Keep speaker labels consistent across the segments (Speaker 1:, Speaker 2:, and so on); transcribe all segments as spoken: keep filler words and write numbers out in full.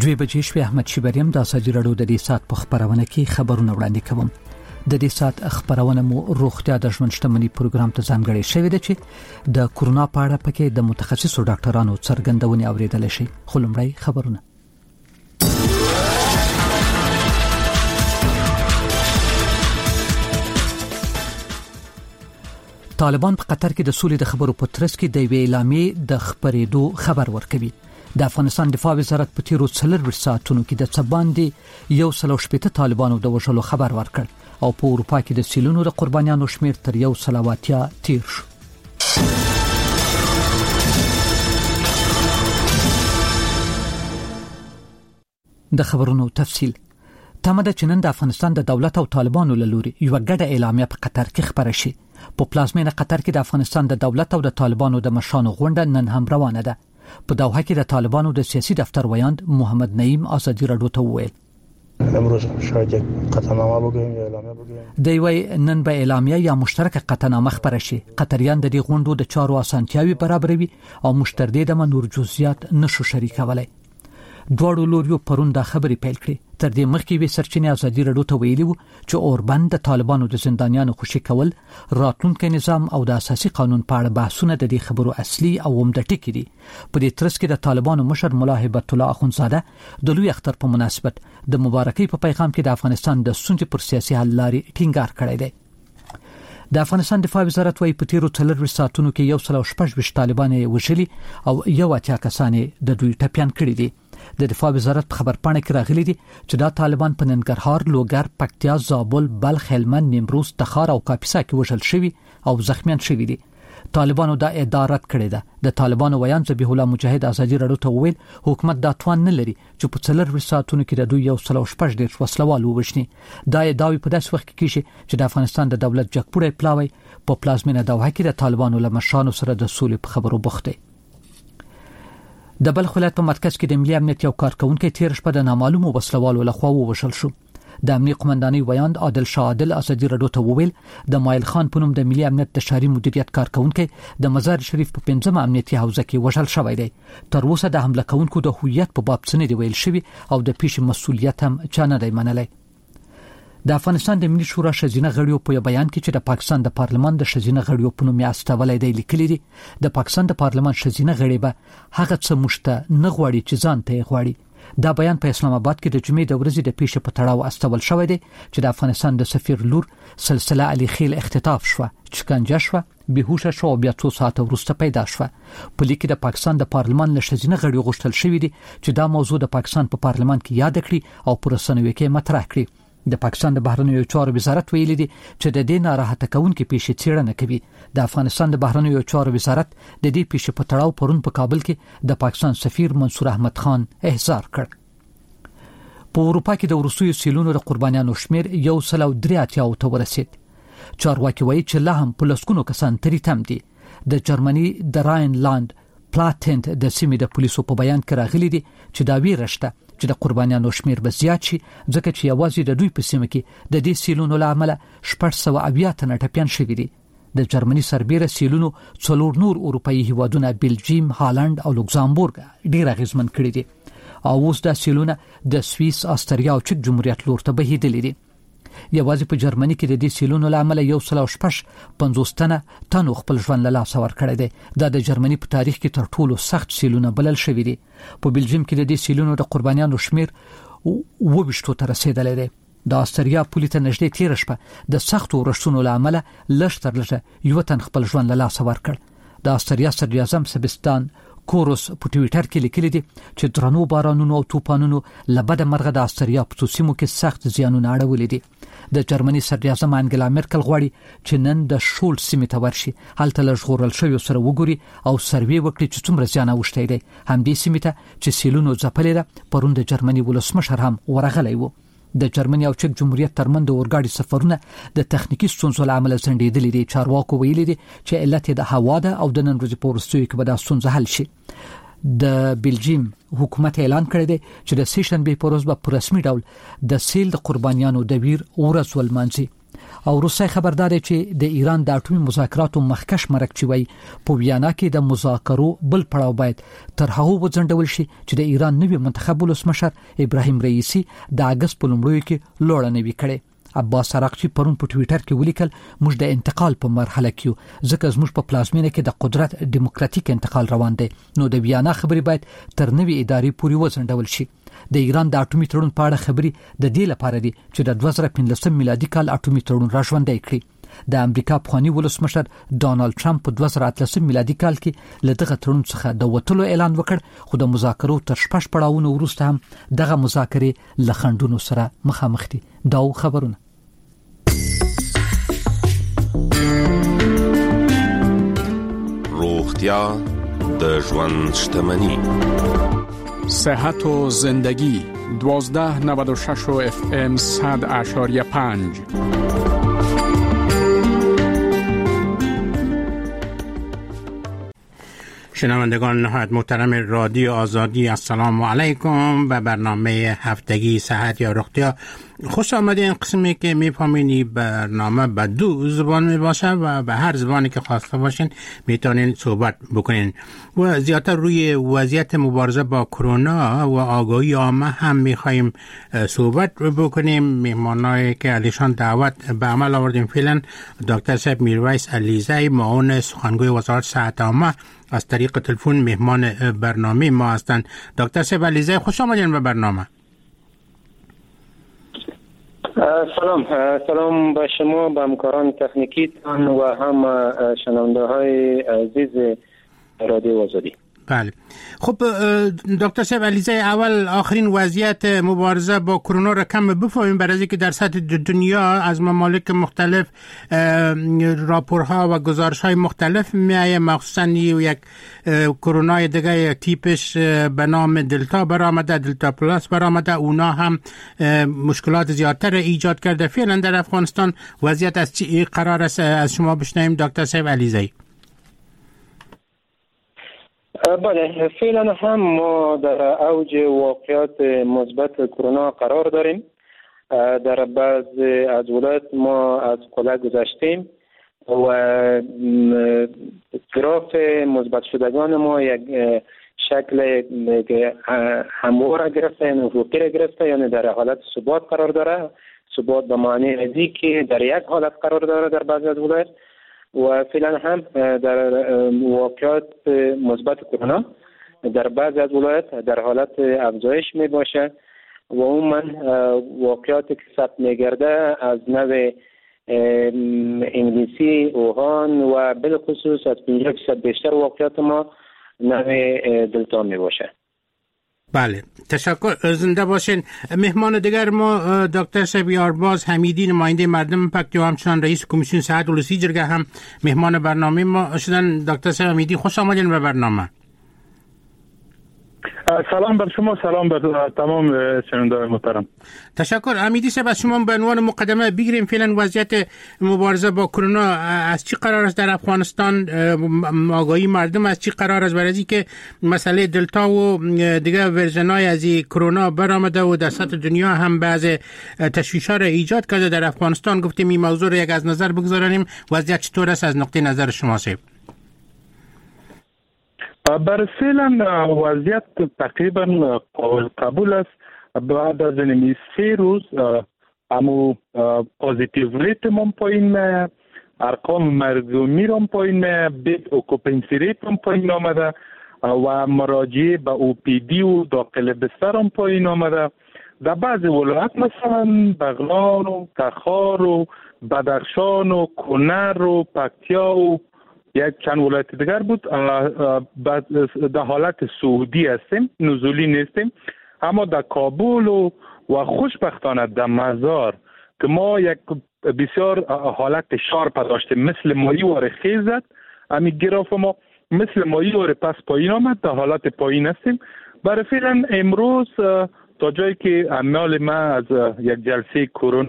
Speaker 1: دوی بجې شوې. احمد شیبریم د ازادي راډیو د دې سات په خبرونه کې خبرونه وړاندې کوم. د دې سات خبرونه مو روغتیا د ژوند شتمنۍ پروګرام ته ځانګړې شوې ده چې د کورونا په اړه پکې د متخصصو ډاکټرانو څرګندونې اوریدل شي. خو لومړی خبرونه. طالبان په قطر کې د سولې د خبرو په ترڅ کې د ویلامې د خبرېدو خبر ورکوي. د افغانستان دفاع وزارت په تیرو څلور ساعتونو کې د څباندې یو سلو شپېته طالبانو د وژلو خبر ورکړ او په اروپا کې د سیلونو د قربانیانو شمیر تر یو سلواتیا تیر شو. د خبرونو تفصیل. تمه ده چې نن د افغانستان د دولت او طالبانو له لوري یو ګډه اعلامیه په قطر کې خبره شي. په پلازمینه قطر کې د افغانستان د دولت او د طالبانو د مشرانو غونډه نن هم روانه ده. په دوحه کې د طالبانو د سیاسي دفتر ویاند محمد نعیم ازادي راډیو ته وویل
Speaker 2: امروز شاید قطعنامه بگیم یا اعلامیه بگیم.
Speaker 1: دی وی نن به اعلامیه یا مشترک قطعنامه خبره شي. قطریان د دې غونډو د چارو اسانتیاوي برابروي او مشترک د منور جزئیات نشو شریکولای. دوړو لوريو پرون دا خبري پیل کړې. تر دې مخکې وی سرچینې ازادي راډیو ته ویلي وو چې اوربند د طالبانو د زندانیانو خوشي کول، راتلونکي نظام او د اساسي قانون په اړه بحثونه د دې خبرو اصلي او عمده ټکي دي. په دې ترڅ کې د طالبانو مشر ملا هیبت الله اخونزاده د لوی اختر په مناسبت د مبارکۍ په پیغام کې د افغانستان د ستونزې پر سیاسي حل لارې ټینګار کړی دی. د افغانستان دفاع وزارت وايي په تیرو څلور ساعتونو کې یو سل او شپږ طالبان وژلي او یو اتیا کسان د دوی ټپيان کړي دي. د دفاع وزارت خبر پاڼه کې راغلي دي چې دا طالبان په ننګرهار، لوګر، پکتیا، زابل، بلخ، هلمند، نیمروز، تخار او کاپیسا کې وژل شوي او زخمیان شوي دي. طالبانو دا ادعا رد کړې ده. د طالبانو ویان ذبیح الله مجاهد ازادي راډیو ته وویل حکومت دا توان نه لري چې په څلور ساعتونو کې د دوی یو سل او شپږ ډیر وسلوال ووژني. دا ادعاوی په داسې وخت کې کیږي چې د افغانستان د دولت جګپوړی پلاوی په پلازمینه دوحه کې د طالبانو له مشرانو سره د سولې په خبرو بوخت دی. د بلخ ولایت په مرکز کې د ملي امنیت یو کارکونکو تیر شپه د نامعلومو وسلوالو لخوا ووژل شو. د امنیت قومندانۍ ویاند عادل شاه عادل ازادي راډیو ته وویل د مایل خان په نوم د ملي امنیت د شهري مدیریت کارکونکو د مزار شریف په پنځمه امنیتي حوزه کې وژل شوی دی. تر اوسه د حمله کوونکو د هویت په باب څه نه دی ویل شوی او د پیښې مسؤلیت هم چا نه دی منلی. د افغانستان د ملي شورا شزینه غړیو په بیان کې چې د پاکستان د پارلمان د شزینه غړیو په نوم استولای دی لیکلي دي د پاکستان د پارلمان شزینه غړي به هغه څه مشته نه غواړي چې ځان ته غواړي. دا بیان په اسلام آباد کې د جمعې د ورځې د پیښې په تړاو استول شوی دی چې د افغانستان د سفیر لور سلسله علي خیل اختطاف شو، چکنجه شو، بهوشه شو او بیا څو ساعت وروسته پیدا شو. په لیک د پاکستان د پارلمان له شزینه غړي غوښتل شوی دی چې دا موضوع د پاکستان په پارلمان کې یاد کړي او پر رسنیو کې مطرح کړي. د پاکستان د بهرنیو چارو وزارت ویلي دي چې د دې ناراحته کونکو پیښې څېړنه کوي. د افغانستان د بهرنیو چارو وزارت د دې پیښې په تړاو پرون په کابل کې د پاکستان سفیر منصور احمد خان احضار کړ. په اروپا کې د روسیې سیلونو د قربانیانو شمیر یو سل او درې اتیا ته ورسید. چارواکي وایي چې لا هم په لسګونو کسان تری تم دي. د جرمني د راینلاند پلاتنت د سیمې د پولیسو په بیان کې راغلي دي چې دا ویرشته چې د قربانیانو شمیر به زیات شي ځکه چې یوازې د دوی په سیمه کې د دې سیلونو له امله شپږ سوه اویا تنه ټپيان شوي دي. د جرمني سربېره سیلونو څلور نور اروپאי هیوادونه بلجیم، هالند او لوکزامبورګ ډیر اغیزمن کړي دي او اوس دا سیلونه د سوئیس، استریا او چک جمهوریت لور ته بهیدلې دي. یوازې په جرمني کې د دې سیلونو له امله یو سل او شپږ پنځوس تنه تنو خپل ژوند له لاسه ورکړی دی. دا د جرمني په تاریخ کې تر ټولو سخت سیلونه بلل شوي دي. په بلجیم کې د دې سیلونو د قربانیانو شمیر اووه ویشتو ته رسیدلی دی. د استریا پولې ته نږدې تېره شپه د سختو ورښتونو له امله لږ تر لږه یو تن خپل ژوند له لاسه ورکړ. د استریا صدراعظم سبستان کوروس په ټویټر کې لیکلي دي چې درنو بارانونو او طوفانونو لبد مرغه د استریا په سیمو کې سخت زیانونه اړولې دي. د جرمني صدراعظم انګلا مرکل غواړي چې نن د شول سیمې ته ورشي، هلته له ژغورل شویو سره وګوري او سروې وکړي چې څومره زیان اوښتی دی. همدې سیمې ته چې سیلونو ځپلې ده پرون د جرمني ولسمشر هم ورغلی و. د جرمني او چک جمهوریت ترمنځ د اورګاډي سفرونه د تخنیکی ستونزو له امله ځنډېدلي دي. چارواکو ویلي دي چې علت د هوا ده او د نن ورځې په وروستیو کې به دا ستونزه حل شي. د بلجیم حکومت اعلان کړی دی چې د سې شنبې په ورځ به په رسمي ډول د سیل د قربانیانو د ویر ورځ ولمانځي. او روسي خبردار چې د ایران د اټومي مذاکراتو مخکش مرکچي وي په ویانا کې د مذاکرو بل پړاو باید تر هغه وځنډول شي چې د ایران نوی منتخب ولسمشر ابراهیم رئیسی د اگست په لومړیو کې لوړ نوي کړي. عباس عراقچی پرون په ټوئیټر کې ولیکل موږ د انتقال په مرحله کې یو ځکه زموږ په پلازمینه کې د قدرت دیموکراتیک انتقال روان دی نو د ویانا خبري باید تر نوي ادارې پورې وځنډول شي. د ایران د اټومي تړون په اړه خبري د دې لپاره دي چې د دوه زره پنځلسم میلادي کال اټومي تړون راژوندی کړي. د امریکا پخوانی ولسمشر ډانلډ ټرمپ په دوه زره اتلسم میلادي کال کې له دغه تړون څخه د وټلو اعلان وکړ خو د مذاکرو تر شپږ پړاوونو وروسته هم دغه مذاکرې له خنډونو سره مخامخ دي. دا خبرونه
Speaker 3: روغتیا د ژوند شتمنی.
Speaker 4: صحت و زندگی دوازده نود و شش و اف ام صد اشاریه پنج.
Speaker 5: شنوندگان نهایت محترم رادیو آزادی، السلام علیکم. به برنامه هفتگی صحت یا روغتیا خوش آمدین. این قسمی که میفهمینی برنامه به دو زبان می باشه و به هر زبانی که خواسته باشین میتونین صحبت بکنین و زیادتر روی وضعیت مبارزه با کرونا و آگاهی عامه هم میخوایم صحبت بکنیم. مهمانایی که علیشان دعوت به عمل آوردیم فعلا دکتر صاحب میرویس علیزی، معاون سخنگوی وزارت صحت عامه، از طریق تلفن مهمان برنامه ما هستند. دکتر صاحب علیزی خوش آمدین به برنامه.
Speaker 6: سلام سلام به شما، به همکاران تکنیکیتان و هم شنونده های عزیز رادیو آزادی.
Speaker 5: بله. خب دکتر صاحب علیزی، اول آخرین وضعیت مبارزه با کرونا را کم بفهمیم برای اینکه در سطح دنیا از ممالک مختلف راپورها و گزارش‌های مختلف میایه، مخصوصا یک کرونا دیگه تیپش به نام دلتا برآمده، دلتا پلاس برآمده، اونا هم مشکلات زیادتر ایجاد کرده. فعلا در افغانستان وضعیت از چی قرار است از شما بشنویم دکتر صاحب علیزی؟
Speaker 6: بله، فعلا هم ما در اوج واقعات مثبت کرونا قرار داریم. در بعض از ولایات ما از قله گذشتیم و گراف مثبت شدگان ما یک شکل هموار گرفته، یعنی افقی را گرفته، یعنی در حالت ثبات قرار داره. ثبات به معنی ازی که در یک حالت قرار داره در بعض از ولایات و فعلا هم در واقعات مثبت کرونا در بعض از ولایات در حالت افزایش می باشه و عموما واقعاتی که ثبت می گرده از نوع انگلیسی، اوهان و بالخصوص از پنجاه درصد بیشتر واقعات ما نوع دلتا می باشه.
Speaker 5: بله، تشکر، زنده باشین. مهمان دیگر ما دکتر صاحب یارباز حمیدی، نماینده مردم پکتیا و همچنان رئیس کمیسیون صحت ولسی جرگه هم مهمان برنامه ما شدن. دکتر صاحب حمیدی خوش آمدین به برنامه.
Speaker 2: سلام بر شما، سلام بر تمام شنوندگان محترم.
Speaker 5: تشکر. حمیدی صاحب، از شما به عنوان مقدمه بگیریم فعلا وضعیت مبارزه با کرونا از چی قرار است در افغانستان؟ آگاهی مردم از چی قرار است؟ برای اینکه مسئله دلتا و دیگه ورژن‌های از کرونا برآمده و در سطح دنیا هم بعض تشویش‌ها را ایجاد کرده. در افغانستان گفتیم این موضوع را یک از نظر بگذاریم. وضعیت چطور است از نقطه نظر شما صاحب؟
Speaker 2: بر فعلا وضعیت تقریبا قابل قبول است. بعد از این سه روز امو پوزیتیو ریت هم پایین میاد، ارقام مرگومی هم پایین میاد، بیت اوکوپنسی ریت هم پایین آمده و مراجعه به او پی دی و داخل بستر هم پایین آمده. در بعض ولایات مثلا بغلان و تخار و بدخشان و کنر و پکتیا و یک چند ولایت دیگر بود در حالت صعودی هستیم، نزولی نیستیم. اما در کابل و و خوشبختانه در مزار که ما یک بسیار حالت شارپ داشتیم، مثل مایی واره خیز زد، امی گراف ما مثل مایی واره پس پایین آمد، در حالت پایین هستیم. برای فعلا امروز تا جایی که اعمال ما از یک جلسه کرونا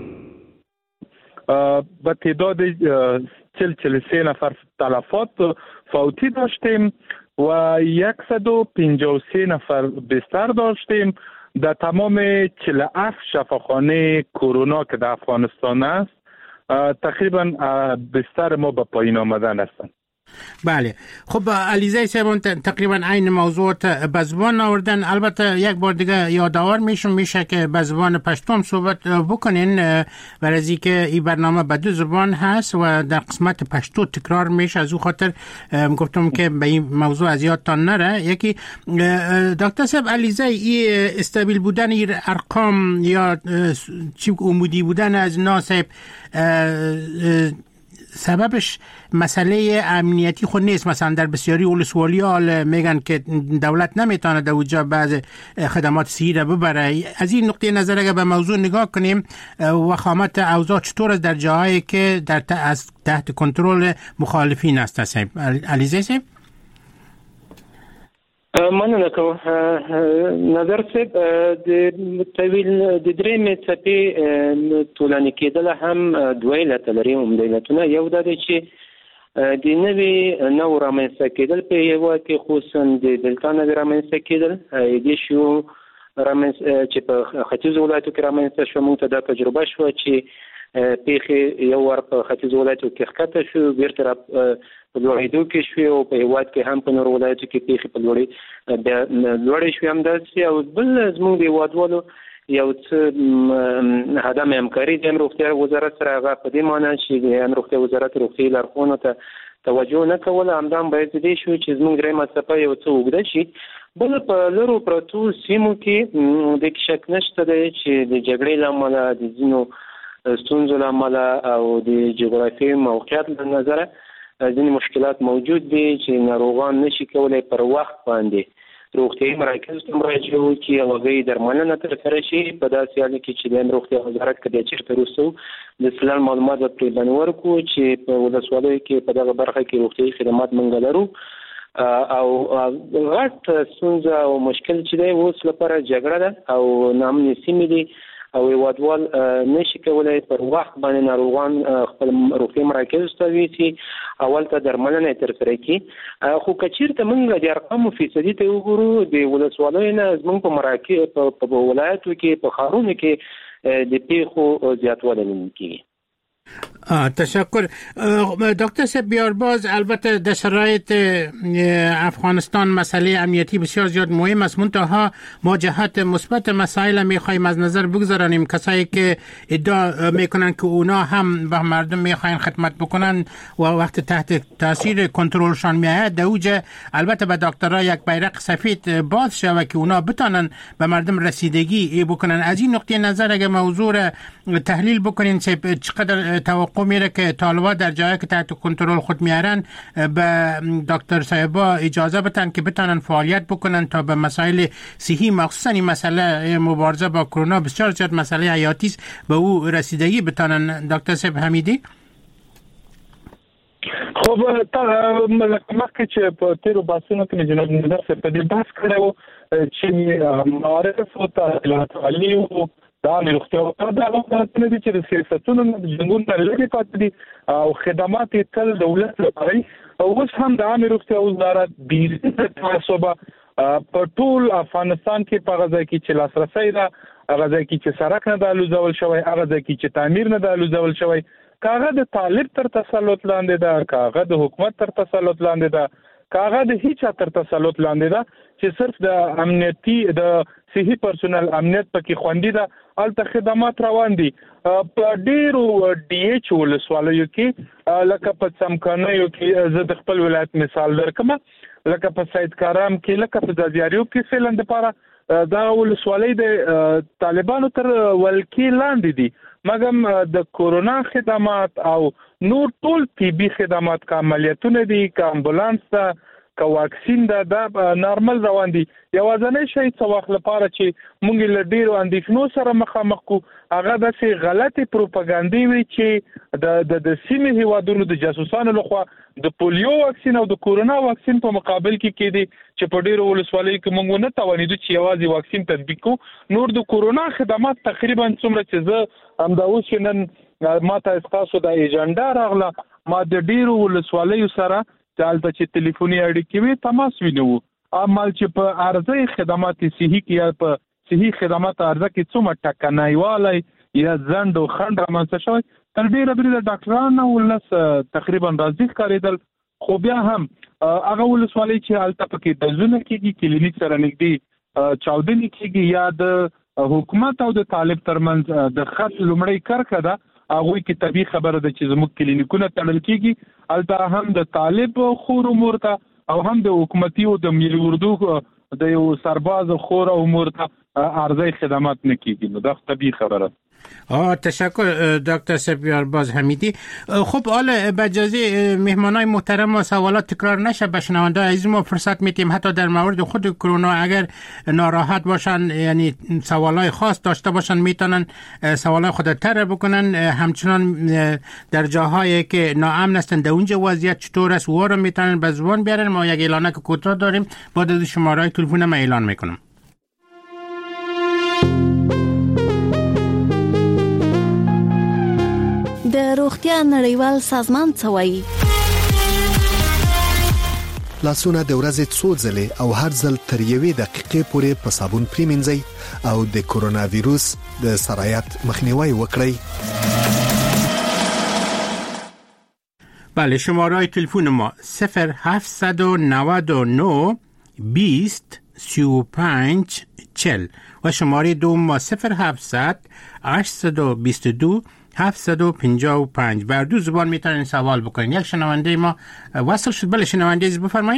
Speaker 2: با تعداد چل چل سه نفر تلفات فوتی داشتیم و صد و پنجاه و سه نفر بستر داشتیم. در تمام چهل و هفت شفاخانه کرونا که در افغانستان است تقریبا بستر ما به پایین آمدن هستند.
Speaker 5: بله خب علیزی صاحب تقریبا عین موضوعات به زبان آوردن. البته یک بار دیگه یادآور میشم میشه که به زبان پشتو صحبت بکنین برای از اینکه این برنامه به دو زبان هست و در قسمت پشتو تکرار میشه، از او خاطر گفتم که به این موضوع از یادتان نره. یکی دکتر صاحب علیزی این استابیل بودن این ارقام یا چی عمودی بودن از ناسب سببش مسئله امنیتی خود نیست؟ مثلا در بسیاری ولسوالی‌ها میگن که دولت نمیتونه در اونجا بعض خدمات صحی را ببره. از این نقطه نظر اگر به موضوع نگاه کنیم، وخامت اوضاع چطور است در جاهایی که در تحت کنترل مخالفین است؟ علیزی صاحب
Speaker 6: مننه کوم. نظر صاحب د طویل د درې څپې ټولنې کېدل هم دوه علت لري. هم د علتونه یو دا دی چې د نوي نو رامنځته کېدل په یو کې خصوصا د دلتا نوي رامنځته کېدل د شو رامنځته چې په ختیځ ولایتو کې رامنځته شو. موږ ته دا تجربه شو چې پیښې یو ور په ختیځ ولایتو کې ښکته شو، بیرته په لوړېدو کې شوې او په هېواد کې هم په نورو ولایتو کې پیښې په لوړې لوړې شوې همداسې. او بل زموږ د هېوادوالو یو څه عدم همکاري د روغتیا وزارت سره، هغه په دې معنی چې د روغتیا وزارت روغتیایي لارښوونو ته توجه نه کوله. همدا هم باید دې شو چې زموږ درېیمه څپه یو څه اوږده شي. بل په لرو پرتو سیمو کې د شک نشته دی چې د جګړې له امله د ځینو ستونزو له امله او د جغرافیایي موقعیت له نظره ځینې مشکلات موجود دي چې ناروغان نشي کولی پر وخت باندې روغتیایي مراکزو ته مراجعه وکړي او هغوی درملنه ترسره شي. په داسې حال کې چې د روغتیا وزارت که بیا چېرته وروسته د سلال معلومات به پرې باندې ورکړو چې په ولسوالیو کې په دغه برخه کې روغتیایي خدمات موږ لرو. او غټ ستونزه او مشکل چې دی اوس لپاره جګړه ده او ناامنې سیمې دي او هېوادوال نشي کولی پر وخت باندې ناروغان خپل روغتیایي مراکزو ته یوسي، اول ته درملنه یې ترسره کړي. خو که چېرته موږ د ارقامو فیصدي ته وګورو، د ولسوالیو نه زموږ په مراکز په ولایتو کې په ښارونو کې د پیښو زیاتوالی لیدل کېږي.
Speaker 5: تشکر دکتر صاحب. بیارباز البته در شرایط افغانستان مسئله امنیتی بسیار زیاد مهم است، منتها ما جهت مثبت مسائل میخوایم از نظر بگذاریم. کسایی که ادعا میکنن که اونا هم به مردم میخواین خدمت بکنن و وقت تحت تاثیر کنترلشان میآید، در اوجه البته به دکترها یک بیرق سفید باز شود که اونا بتانن به مردم رسیدگی بکنن. از این نقطه نظر اگه موضوع را تحلیل بکنین چقدر توقع میره که طالبان در جایی که تحت کنترل خود میارن به دکتر صاحبا اجازه بدن که بتانن فعالیت بکنن تا به مسائل صحی، مخصوصا این مسئله مبارزه با کرونا بسیار زیاد مسئله حیاتی است، به او رسیدگی بتانن. دکتر صاحب حمیدی
Speaker 2: خب مخکې چې په تیرو بحثونو کې جناب نظر صاحب په دې بحث کړی و چې معارف او تعلیمات عالی او دا روغتیا او دا حکومتونه دي چې د سیاستونو جنګونو لري پاتې دي او خدمات تل دولت لپاره. او اوس هم د عامه روغتیا وزارت بیرته تعصب په ټول افغانستان کې په غځای کې چې لاسرسي ده، هغه ځای کې چې سړک نه د الوزول شوی، هغه ځای کې چې تعمیر نه د الوزول شوی، کاغه د طالب تر تسلط لاندې ده، کاغه د حکومت تر تسلط لاندې ده، کاغه د هیڅ تر تسلط لاندې ده چې صرف د امنیتي د صحي پرسونل امنیت پکې خوندي ده. الته خدمات روان دي په ډیرو ډي ایچ ولسوالیو کې، لکه په څمکنیو کې زه د خپل ولایت مثال درکم، لکه په سید کارام کې، لکه په ځاځیاریو کې فعلا د پاره دا ولسوالۍ د طالبانو تر ولکې لاندې دي، مګم د کورونا خدمات او نور ټول طبي خدمات کا عملیاتونه دي، کا امبولانس ده، کا واکسین ده، دا نارمل روان دي. یوازنی شی څه وخت لپاره چې مونږ له ډیرو اندېښنو سره مخامخ کو، هغه داسې غلطي پروپاګاندا وي چې د د سیمې هیوادونو د جاسوسانو لخوا د پولیو واکسین او د کورونا واکسین په مقابل کې کېدي چې په ډیرو ولسوالیو کې مونږ نه توانیدو چې یوازې واکسین تطبیق کو. نور د کورونا خدمات تقریبا څومره چې زه همدا اوس نن ما ته تاسو د ایجنډا راغله، ما د ډیرو ولسوالیو سره چالت چې ټلیفوني اړیکې وي تماس وینو، عمل چې په ارزي خدمات صحي کې یا په صحي خدمات ارزه کې څومره ټکنایواله یا ځند او خند رامنځته شوی تر ډیره بری د ډاکټرانو ولس تقریبا راضي ښکارېدل خو بیا هم هغه ولسوالۍ چې هلته پکې د زونه کېږي کلینیک سره نږدې چاودنې کېږي یا د حکومت او د طالب ترمنځ د خط لومړی کرکه ده هغه کې طبيعي خبره ده چې زموږ کلینیکونه تړل کېږي هلته هم د طالب خور امور ته او هم د حکومتي او د ملي اردو د یو سرباز خور امور ته ارزای خدمات نه کېږي نو دا طبيعي خبره ده.
Speaker 5: آه تشکر دکتر سپیار باز حمیدی. خب حالا با اجازه مهمانای محترم و سوالات تکرار نشه به شنونده عزیز ما فرصت میتیم حتی در مورد خود کرونا اگر ناراحت باشن یعنی سوالای خاص داشته باشن میتونن سوالای خود تر بکنن همچنان در جاهایی که ناامن هستن در اونجا وضعیت چطور است و رو میتونن به زبان بیارن. ما یک اعلانه که کوتاه داریم بعد از شماره تلفن ما اعلان میکنم.
Speaker 7: د روغتیا نړیوال سازمان څه وایي؟
Speaker 8: لاسونه د ورځې څو ځلې او هر ځل تر یوې دقیقې پورې په صابون پریمنځئ او د کورونا ویروس د سرایت مخنیوي وکړئ.
Speaker 5: بله شماره تلفن ما صفر هفت نه نه بیست سی و پنج چل و شماره دوم ما صفر هفتصد هشتصد و بیست و دو هفتصد و پنجاه و پنج. بر دو زبان میتونین سوال بکنین. یک شنونده ما وصل شد. بله شنونده عزیز بفرمایید.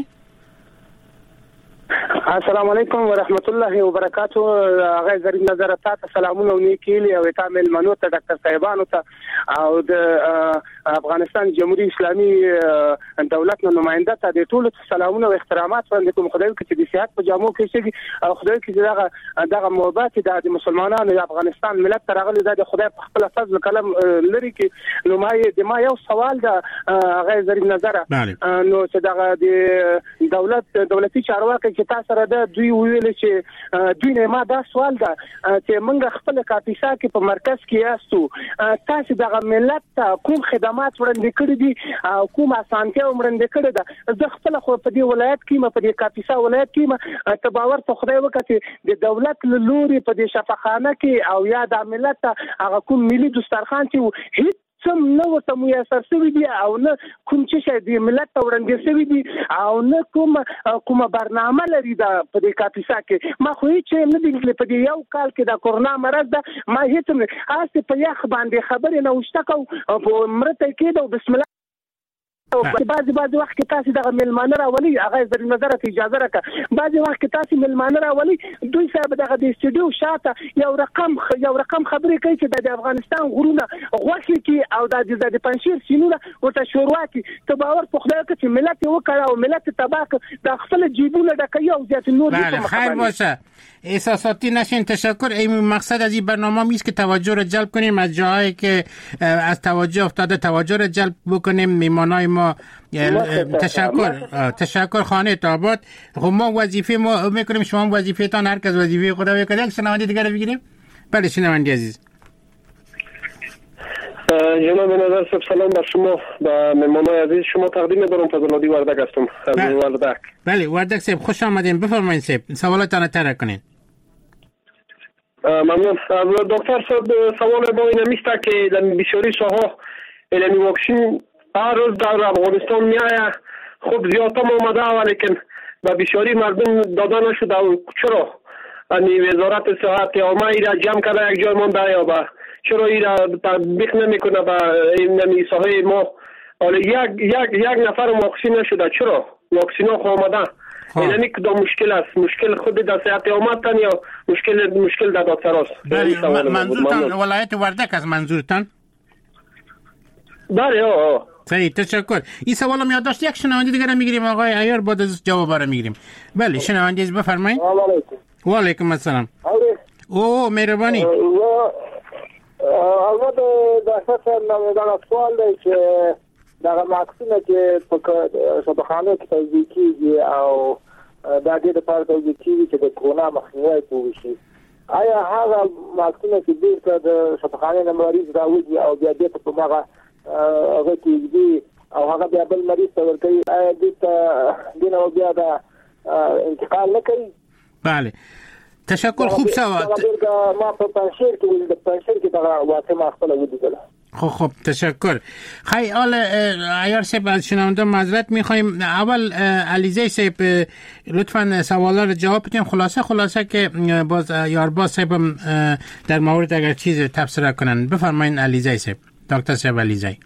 Speaker 9: السلام علیکم و رحمت الله و برکاته. آقای ظریف نظر تاسو سلامونه او نیکیلی او کامل منو ته ډاکټر صاحبانو ته او د افغانستان جمهوریت اسلامي دولت نماینده ته د ټولو سلامونه او احترامات وړاندې کوم. خدای کې چې د سیاحت په جامو کې شي او خدای کې دغه دغه محبت د مسلمانانو د افغانستان ملت ترغلي د خدای په خپل فضل کلم لري کې نو ما د ما یو سوال د آقای ظریف نظر نو چې دغه د دولت دولتي چارواکي چې تاسو سره د دوی ویل چې دوی نه ما دا سوال ده چې موږ خپل کاپیسا کې په مرکز کې یاستو تاسو دغه ملت ته کوم خدمات وړاندې کړی دي او کوم اسانتیا وړاندې کړی ده. زه خپل خو په دې ولایت کې ما په دې کاپیسا ولایت کې ما ته باور ته خدای وکړي د دولت لوري په دې شفاخانه کې او یا د ملت هغه کوم ملي دسترخوان چې هیڅ سم نو ورته میسر شوی دی او نه کوم چې د ملت وړاندې شوی دی او نه کوم کوم برنامه لري د په دې کاپیسا کې. ما خو هیڅ نه دی په دې یو کال کې د کورونا مرض ده ما هیڅ نه اسه په یخ باندې خبرې نه وشته کو په مرته کې د بسم الله او بعضی بعضی وخت کې تاسو دغه ملمانه راولي هغه زری نظر ته اجازه راکړه بعضی وخت کې تاسو ملمانه راولي دوی صاحب دغه د استودیو شاته یو رقم یو رقم خبرې کوي چې د افغانستان غرونه غوښي کې او د د پنځیر سینونه ورته شوروا کې ته باور په خدای کې چې ملت وکړه او ملت تباک د خپل جیبونه ډکوي او ځات نور
Speaker 5: بله خیر باشه احساساتی نشین. تشکر. این مقصد از این برنامه میست که توجه رو جلب کنیم از جاهایی که از توجه افتاده توجه رو جلب بکنیم. میمانای ما تشکر تشکر خانه تابات. خب ما وظیفه ما میکنیم شما وظیفه تان هر کس وظیفه خدا بکنه. یک شنونده دیگر رو بگیریم. بله شنونده عزیز.
Speaker 10: جناب نظر صاحب سلام بر شما و مهمانای عزیز شما تقدیم می‌کنم. فضل‌الدی وردک هستم از وردک.
Speaker 5: بله وردک صاحب خوش آمدین. بفرمایید صاحب سوالاتتان را طرح کنین.
Speaker 10: ممنون. دکتر صاحب سوال ما این است که در بسیاری ساحات علمی واکسن هر روز در افغانستان میآید خب زیاد هم اومده ولیکن به بسیاری مردم داده نشده. چرا؟ یعنی وزارت صحت عامه ای را جمع کرده یک جای مونده یا با چرا این را تطبیق نمیکنه به این ساحه ما؟ حالا یک یک یک نفر واکسین نشده. چرا؟ واکسین ها آمده. یعنی کدام مشکل است؟ مشکل خود در صحت عامه تن یا مشکل مشکل در دکتراست؟
Speaker 5: بله منظورتان ولایت وردک است منظورتان؟
Speaker 10: بله آه
Speaker 5: صحیح تشکر. این سوال هم یادداشت یک شنونده دیگر میگیریم آقای عیار بعد از جواب را میگیریم. بله شنونده از بفرمایید.
Speaker 9: سلام علیکم.
Speaker 5: و علیکم السلام. او مهربانی.
Speaker 9: البته دکتر صاحب سوال دی چې دغه ماکسونه چې په شبخانه کې توزیع کیږي او د دې لپاره توزیع کیږي چې د کورونا مخنیوي وشي آیا هغه ماکسونه چې د شبخانه نه مریض راوځي او بیا دې په هغه هغه کې او هغه بیا بل مریض ته ورکوي آیا دې ته دینه بیا د انتقال نه کوي؟
Speaker 5: بله تشکر خوب شو
Speaker 11: ما په پنځیر کې د پنځیر کې دا واقعا خپل ولیدل.
Speaker 5: خب خب تشکر. خیلی حال عیار صاحب از شنونده معذرت میخوایم. اول علیزه صاحب لطفاً سوالا رو جواب بدین. خلاصه خلاصه که باز یارباز صاحب در مورد اگر چیز تفسیر کنن بفرمایید. علیزه صاحب، دکتر صاحب علیزه.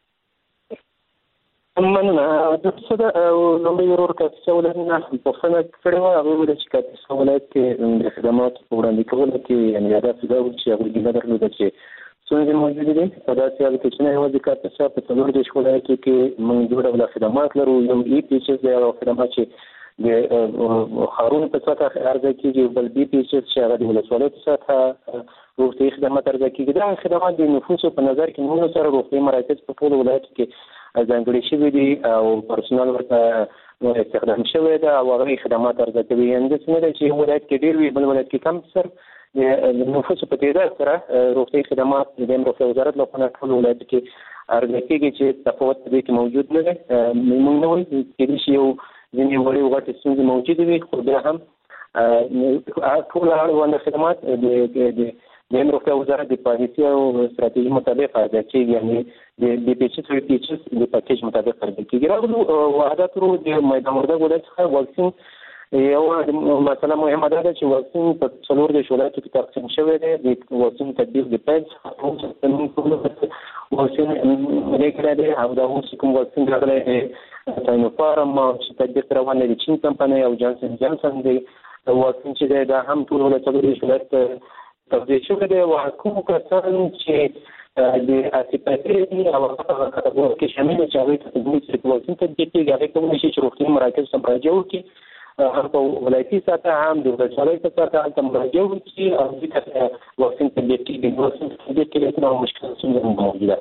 Speaker 6: مننه. دکتر او لومړی ورور کاپیسا ولایت نه پوښتنه کړې و. هغه ویل چې کاپیسا ولایت کې د خدماتو په وړاندې کولو کې یعنې هدف دا و چې هغوی ګیله درلوده چې څنګه موجود دي په داسې حال کې چې نه یوازې کاپیسا په څلور دېرش ولایتو کې موږ دوه ډوله خدمات لرو. یو ای پی ایچ اس دی، هغه خدمات چې د ښارونو په سطحه عرضه کېږي، بل بي پی ایچ اس چې هغه د ولسوالیو په سطحه روغتیایي خدمات عرضه کېږي. دا خدمات د نفوسو په نظر کې نیولو سره روغتیایي مراکز په ټولو ولایتو کې ځانګړي شوي دي او پرسونل ورته استخدام شوی ده او هغه خدمات عرضه کوي. یعنې داسې نه ده چې یو ولایت کې ډېر وي بل ولایت کې کم. سر د نفوسو په تعداد سره روغتیایي خدمات د روغتیا وزارت لخوا ټول ولایتو کې عرضه کېږي چې تفاوت په دې کې موجود نه دی. موږ نه وایو کېدای شي یو ځینې وړې غټې ستونزې موجودې وي، خو بیا هم ټول اړوند خدمات د د روغتیا وزارت د پالیسي او ستراتیژي مطابق عرضه کېږي. یعنې د بي پی ایچ اس او پی ایچ اس د پاکیج مطابق عرضه کېږي. راغلو وحدت ورو د میدان وردګ ولایت څخه واکسین یو مسله مهمه ده چې واکسین په څلور دېرش ولایتو کې تقسیم شوی دی. د واکسین تطبیق د پیل څخه واکسین لګړی دی او دا اوس کوم واکسین راغلی دی ساینوفارم چې تطبیق روان دی د چین کمپنۍ او جانسن جانسن دی واکسین چې دی دا هم ټول ولایت څلور دېرش ولایت توضیح شوی دی. او کوم کسان چې د اسیپاتي او هغه کټګوري کې شامل دي چې هغوی ته د واکسین تطبیق کېږي، هغوی کولی شي چې روغتیایي مراکز ته مراجعه وکړي، هم په ولایتي سطحه هم د ولسوالۍ په سطحه هلته مراجعه وکړي او دې ته واکسین تطبیق کېږي. واکسین تطبیق کې کومه مشکل ستونزه موجوده.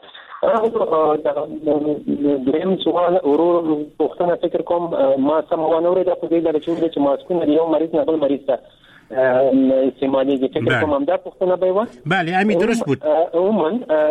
Speaker 6: دویم سوال ورور پوښتنه فکر کوم ما سم ونه اورېده په دې ډول چې ماسکونه د یو مریض نه بل مریض ته استعمالیږي. فکر کوم همدا پوښتنه به وه.
Speaker 5: بله همین درست بود.
Speaker 6: عموما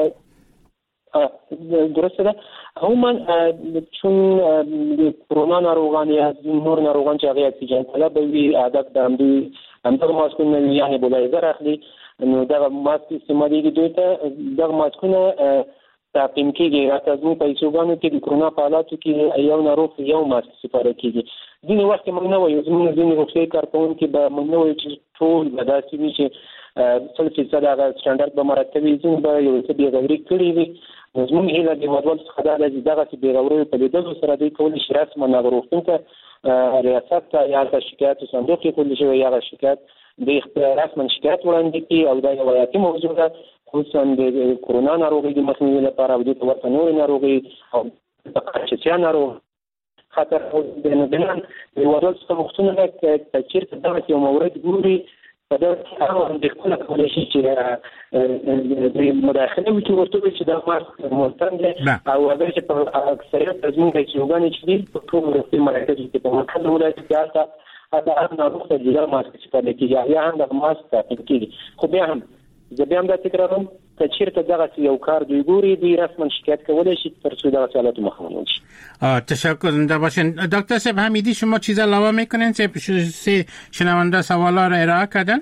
Speaker 6: درسته ده. عموما چون د کرونا ناروغان یا نور ناروغان چې هغه اکسیجن طلب وي عادت د همدې همدغه ماسکونه وي یعنې بلایزر اخلي نو دغه ماسک استعمالیږي. دوی ته دغه ماسکونه تعقیم کېږي. راته زموږ په ایسوګانو کې د کرونا په حالاتو کې یو ناروغ یو ماسک سپاره کېږي. ځینې وخت موږ نه وایو، زموږ ځینې روغتیایي کارکوونکي به موږ نه وایو چې ټول به داسې وي چې سل فیصد هغه سټنډرډ به مراعات کوي، ځینې به یو څه بېغوري کړي وي. نو زموږ هیله د هېوادوالو څخه دا ده چې دغسې بېغورۍ په لیدلو سره دوی کولی شي رسما هغه روغتون ته ریاست ته یا هلته شکایاتو صندوق کېښودل شوی یا هغه شکایت دوی رسما شکایت وړاندې کړي او دا یو حیاتي موضوع ده، خصوصا د کرونا ناروغۍ د مخنیوي لپاره او دې ته ورته نورې ناروغۍ او د قرچچیا ناروغ خطر د نن د هېوادوالو څخه غوښتنه ده که چېرته دغسې یو مورد ګوري په دغه کې هغه اندېښنه کولی شي چې د مداخله وکړي ورته ووایي چې دا ماسک مهتم دی او هغه چې په اکثریت زموږ ایسیوګانې چې دي په ټولو روغتیایي مراکزو کې په مرکز ولایت کې هلته هلته هر ناروغ ته جلا ماسک استفاده کېږي یا هم دغه ماسک تعقیب کېږي. خو بیا هم زه بیا هم دا تکراروم که چېرته دغسې یو کار دوی ګوري دوی رسما شکایت کولی شي تر څو دغسې حالاتو مخه ونیول شي.
Speaker 5: تشکر زنده باشین. دکتر صاحب حمیدی شما چیز علاوه میکنین؟ سه شنونده سوالا را ارائه کردن.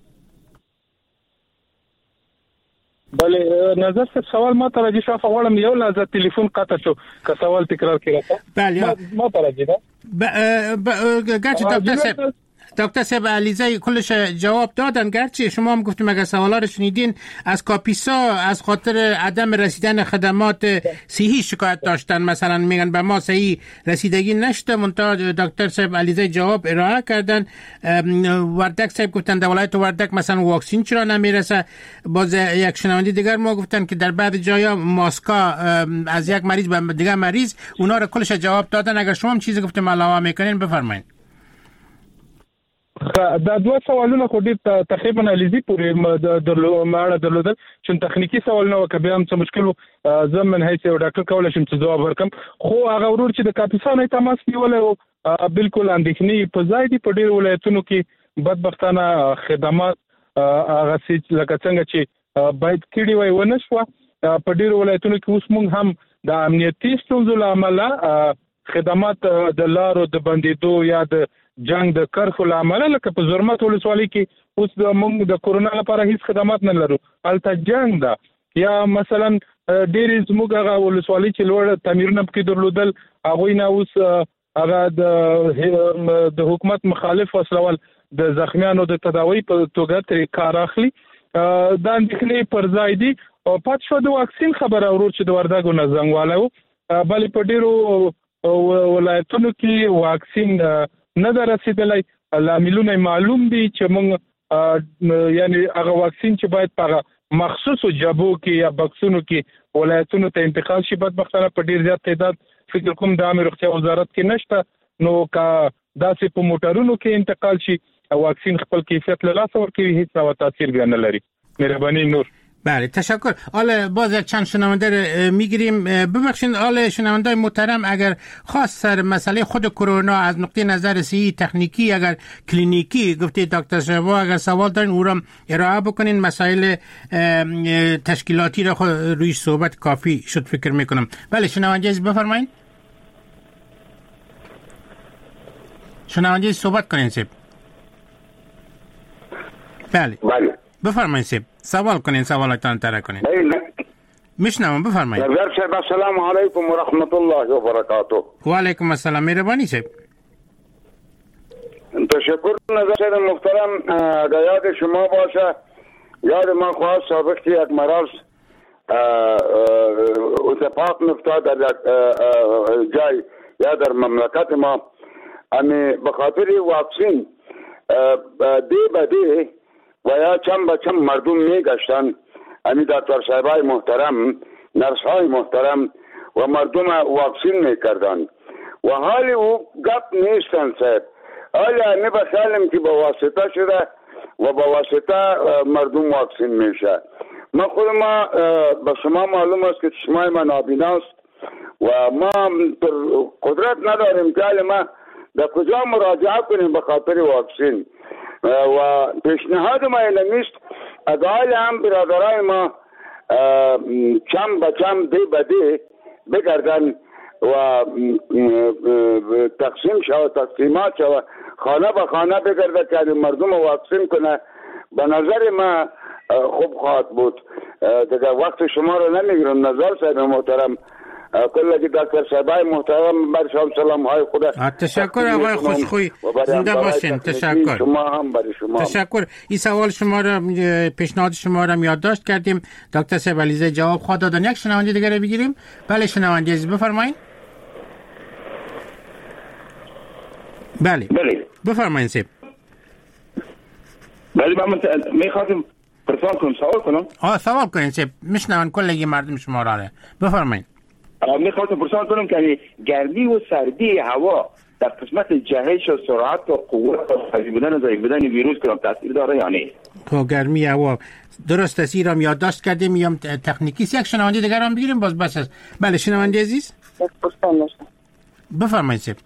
Speaker 2: بله نظر صاحب سوال ما توجه شو فغواړم یو لحظه تلیفون قطع شو که سوال تکرار کړه.
Speaker 5: بله
Speaker 2: ما توجه ده.
Speaker 5: گرچه دکتر صاحب دکتر صاحب علیزه کلش جواب دادن، گرچه شما هم گفتیم اگر سوالا رو شنیدین از کاپیسا از خاطر عدم رسیدن خدمات صحی شکایت داشتن، مثلا میگن به ما صحیح رسیدگی نشده. منتها دکتر صاحب علیزه جواب ارائه کردن. وردک صاحب گفتن در ولایت وردک مثلا واکسین چرا نمیرسه. باز یک شنونده دیگر ما گفتن که در بعض جایا ماسکا از یک مریض به دیگر مریض، اونا رو کلش جواب دادن. اگر شما هم چیزی گفتیم علاوه میکنین بفرمایید.
Speaker 2: دا دوه سوالونه خو ډېر تقریبا علیزي پورې درلودل درلودل چې تخنیکی سوالونه وکړه بیا هم څه مشکل و زه من حیث یو ډاکټر کولی شم چې ځواب ورکړم. خو هغه ورور چې د کاپیسا نه تماس نیولی و بلکل اندېښنې په ځای دي. په ډېرو ولایتونو کې بدبختانه خدمات هغسې لکه څنګه چې باید کړي وای ونه شوه. په ډېرو ولایتونو کې اوس موږ هم د امنیتي ستونزو له امله خدمات د لارو د بندیدو یا د جنگ د کرخو لامل لکه په زرمت ولسوالۍ کې اوس د موږ د کورونا لپاره هیڅ خدمات نه لرو الته جنگ ده یا مثلا ډېر زموږ هغه ولسوالۍ چې لوړ تعمیرونه پکې درلودل هغه نه اوس هغه د د حکومت مخالف وسلوال د زخمیانو د تداوی په توګه تر کار اخلي دا اندېښنې پر ځای دي او پات شو د واکسین خبره ورور چې د وردګو نه زنګ والو بلې په ډېرو ولایتونو کې واکسین نه ده رسیدلی لاملونه معلوم دي چې موږ یعنی هغه واکسین چې باید په مخصوصو جبو کې یا بکسونو کې ولایتونو ته انتقال شي بدبختانه په ډیر زیات تعداد فکر کوم د عامه روغتیا وزارت کې نشته نو کا داسې په موټرونو کې انتقال شي واکسین خپل کیفیت له لاسه ورکوي هیڅ ډول تاثیر بیا نه لري. مهرباني نور.
Speaker 5: بله تشکر. حالا باز یک چند شنونده رو میگیریم. ببخشید حالا شنونده محترم اگر خاص سر مسئله خود کرونا از نقطه نظر صحی تکنیکی اگر کلینیکی گفته دکتر شبا اگر سوال دارین او را ارائه بکنین مسائل تشکیلاتی را روی صحبت کافی شد فکر میکنم. بله شنونده بفرمایید. شنونده صحبت کنین سیب. بله
Speaker 12: بله
Speaker 5: بفرمایید سیب سوال کنین سوالاتان طرح کنین. میشنوم بفرمایید.
Speaker 12: السلام علیکم و رحمت الله و برکاته.
Speaker 5: و علیکم السلام. مهربانی سیب.
Speaker 12: تشکر. نظر محترم یاد شما باشه یاد من خواهد سابق که یک مرض اتفاق نفتاد در جای یا در مملکت ما امی بخاطر واکسین دی بدی و یا چند به چند مردم می گشتن امی دکتر صاحبای محترم نرس های محترم و مردم واکسین می کردن و حالی او گپ نیستن صاحب حالی امی بخیالم که با واسطه شده و با واسطه مردم واکسین میشه. من خود ما به شما معلوم است که چشمای من نابیناست و ما قدرت نداریم که ما در کجا مراجعه کنیم به خاطر واکسین و پیشنهاد ما اینمیست اگر هم برادرای ما چم به چم دی به دی بگردن و تقسیم شود تقسیمات شود خانه به خانه بگرده که مردم واکسین کنه به نظر ما خوب خواهد بود. دیگه وقت شما رو نمیگیرم. نظر صاحب محترم کل که دکتر صاحبای محترم بر شما سلام های خدا.
Speaker 5: تشکر آقای خوشخوی زنده باشین. تشکر.
Speaker 12: شما هم برای شما.
Speaker 5: تشکر. این سوال شما را پیشنهاد شما را یادداشت کردیم. دکتر صاحب علیزاده جواب خواهد دادن. یک شنونده دیگه رو بگیریم. بله شنونده عزیز بفرمایید. بله
Speaker 13: بله
Speaker 5: بفرمایید سیب.
Speaker 13: بله من میخواستم پرسان کنم سوال کنم.
Speaker 5: آه سوال کنین سیب. میشنون کلی مردم شما را بفرمایید.
Speaker 13: میخواستم پرسان کنم که گرمی و سردی هوا در قسمت جهش و سرعت و قوت و قوی بودن و ضعیف بودن ویروس کنم تاثیر داره یا نه؟
Speaker 5: خب گرمی هوا درست است. ایرام یادداشت کردیم یا تکنیکی است. یک شنونده دیگر هم بگیریم باز بس است. بله شنونده عزیز بفرمایید سیب.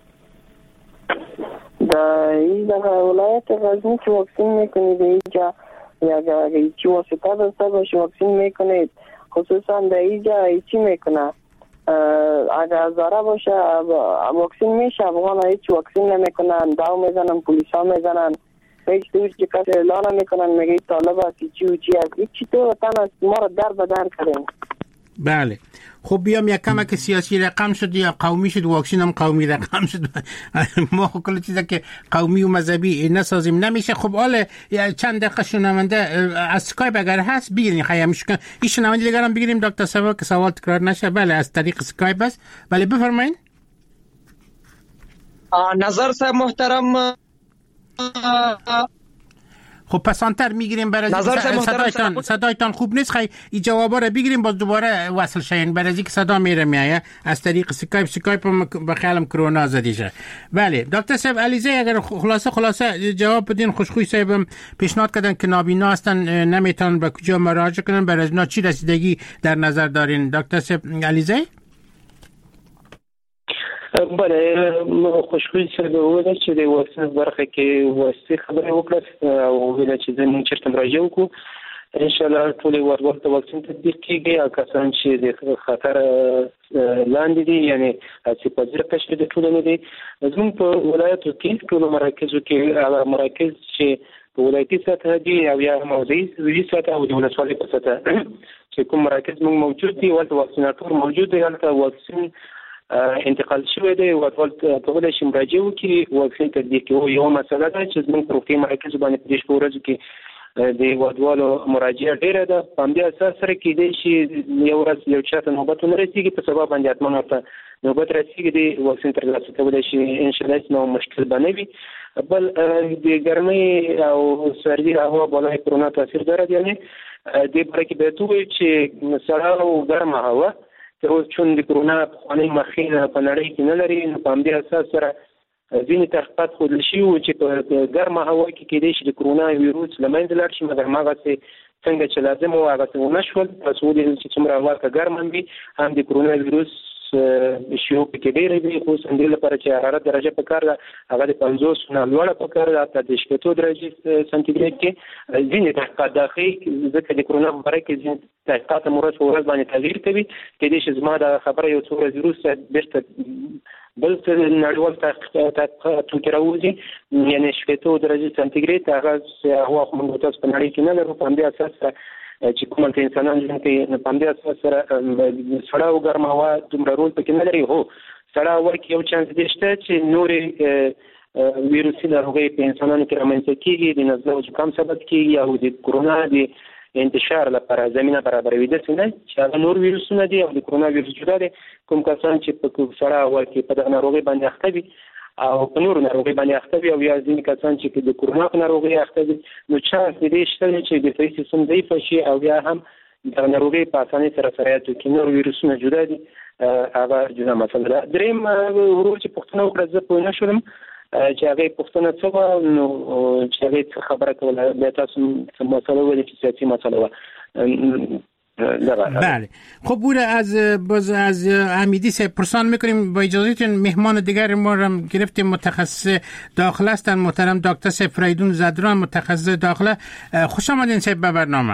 Speaker 14: در این ولایت غزنی که واکسین میکنید اینجا یا هیچی واسطه دسته باشه واکسین میکنید خصوصا در اینجا هیچی میکنه اگر زاره باشه واکسین میشه افغان هیچ واکسین نمیکنن داو میزنن پولیس ها میزنن هیچ دوش که کسی اعلان میکنن میگه طالب هست هیچی و چی هست هیچی تو وطن است ما رو در بدر کردیم.
Speaker 5: بله خب بیام یک کمک سیاسی رقم شد یا قومی شد واکسین هم قومی رقم شد ما کل چیزا که قومی و مذهبی نسازیم نمیشه. خب حالا چند دقیقه شنونده از اسکایپ اگر هست بگیرین خیامش کن این شنونده دیگر هم بگیریم دکتر صاحب که سوال تکرار نشه. بله از طریق اسکایپ است. بله بفرمایید.
Speaker 15: نظر صاحب محترم
Speaker 5: خب پسانتر میگیریم برای صدایتان صدایتان خوب نیست. خیلی این جوابا رو بگیریم باز دوباره وصل شین برای اینکه صدا میره میایه از طریق اسکایپ اسکایپ به خیالم کرونا زدی شه. بله دکتر صاحب علیزاده اگر خلاصه خلاصه جواب بدین. خوشخوی صاحب پیشنهاد کردن که نابینا هستن نمیتونن به کجا مراجعه کنن برای از چی رسیدگی در نظر دارین دکتر صاحب علیزاده؟
Speaker 6: بله خوشخوی صاحب وویل چې د واکسین برخه کې واسطه خبره وکړه او ویل چې زموږ چرته مراجعه وکړو ان شاء الله ټول ورور ته واکسین تطبیق کیږي او کسان چې د خطر لاندې دي یعنی چې په ځیر کې د ټولنې دي زموږ په ولایتو کې ټول مراکزو کې هغه مراکز چې په ولایتي سطح دي او یا موضوعي سطح او د ولسوالۍ په سطح چې کوم مراکز موږ موجود دي ولته واکسیناتور موجود دی هلته واکسین انتقال شوی دی او ټول کولای شي مراجعه وکړي واکسین تطبیق کړي. یو مسله ده چې زموږ په روغتیايي مراکز باندې په دې شپږ ورځو کې د وادوالو مراجعه ډیره ده. په همدې اساس سره کېدای شي یو ورځ یو چاته نوبت ونه رسېږي په سبب باندې حتما ورته نوبت رسېږي د واکسین ترلاسه کولی شي ان شاء الله نو مشکل به نه وي. بل د ګرمۍ او سردي هوا بالای کرونا تاثیر دارد یعنی دې باره کې باید ووایو چې سړه او ګرمه هوا تر اوسه چون د کرونا پخوانۍ مخینه په نړۍ کې نه لري نو په همدې اساس سره ځینې تحقیقات ښودل شوي وو چې په ګرمه هوا کې کېدای شي د کرونا ویروس له منځه لاړ شي مګر هماغسې څنګه چې لازم وو هغسې ونه شول. تاسو ولیدل چې څومره هوا که ګرمه وي هم د کرونا ویروس شیوع پکې ډېره وي خصوصا دې لپاره چې حرارت درجه پکار ده هغه د پنځوس نه لوړه پکار ده حتی د شپېتو درجې سانتي ګریډ کې ځینې تحقیقات دا ښیي ځکه د کرونا په باره کې ځینې تحقیقات هم ورځ په ورځ باندې تغییر کوي. کېدای شي زما دا خبره یو څو ورځې وروسته بېرته بل څه نړیوال تحقیقاتو کې راوځي یعنې شپېتو درجې سانتي ګریډ هغه هوا خو موږ تاسو په نړۍ کې نه لرو. په همدې اساس سره چې کوم ته انسانان ژوند کوي په همدې اساس سره سړه او ګرمه هوا دومره رول پکې نه لري. هو سړه هوا کې یو چانس دی شته چې نورې ویروسي ناروغۍ په انسانانو کې رامنځته کېږي د نزله او زکام سبب کېږي او د کرونا د انتشار لپاره زمینه برابروي. داسې نه چې هغه نور ویروسونه دي او د کرونا ویروس جدا دی. کوم کسان چې په سړه هوا کې په دغه ناروغۍ باندې اخته وي او په نورو ناروغۍ باندې اخته وي او یا ځینې کسان چې د کرونا په ناروغۍ اخته وي نو چانس د دې شته دی چې دفاعي سیستم ضعیفه شي او یا هم د ناروغۍ په اسانۍ سره سرایت وکړي. نور ویروسونه جدا دي هغه جدا مسله ده. درېیم ورور چې پوښتنه وکړه زه پوه نه شولم چې هغې پوښتنه څه وه نو چې هغې څه خبره کوله بیا تاسو مسله ویلې چې سیاسي مسله وه.
Speaker 5: بله خب بوده از باز از حمیدی سے پرسان میکنیم. با اجازهتون مهمان دیگر ما را گرفتیم متخصص داخله هستن محترم دکتر فریدون زدران متخصص داخله. خوش آمدین صاحب به برنامه.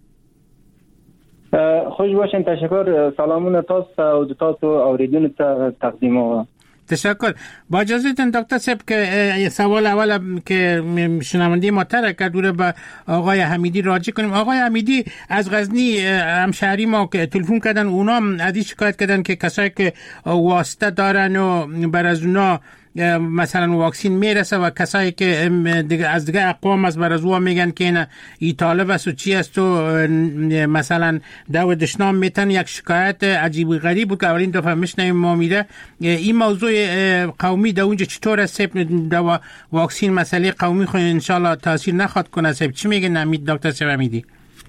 Speaker 16: خوش باشین. تشکر. سلامون تاسو او د تاسو اوریدونکو ته تقدیم و
Speaker 5: تشکر. با اجازهتون دکتر صاحب که سوال اول که شنونده ما طرح کرد رو به آقای حمیدی راجع کنیم. آقای حمیدی از غزنی همشهری ما که تلفن کردن اونا از این شکایت کردن که کسایی که واسطه دارن و بر از اونا مثلا واکسین میرسه و کسایی که دیگه از دیگه اقوام از بر از او میگن که این ایطالب است و چی است و مثلا دو دشنام میتن. یک شکایت عجیب و غریب بود که اولین دفعه میشنیم ما میره. این موضوع قومی در اونجا چطور است؟ دو واکسین مسئله قومی خود انشالله تاثیر نخواد کنه. چی میگه نمید دکتر سیبامیدی؟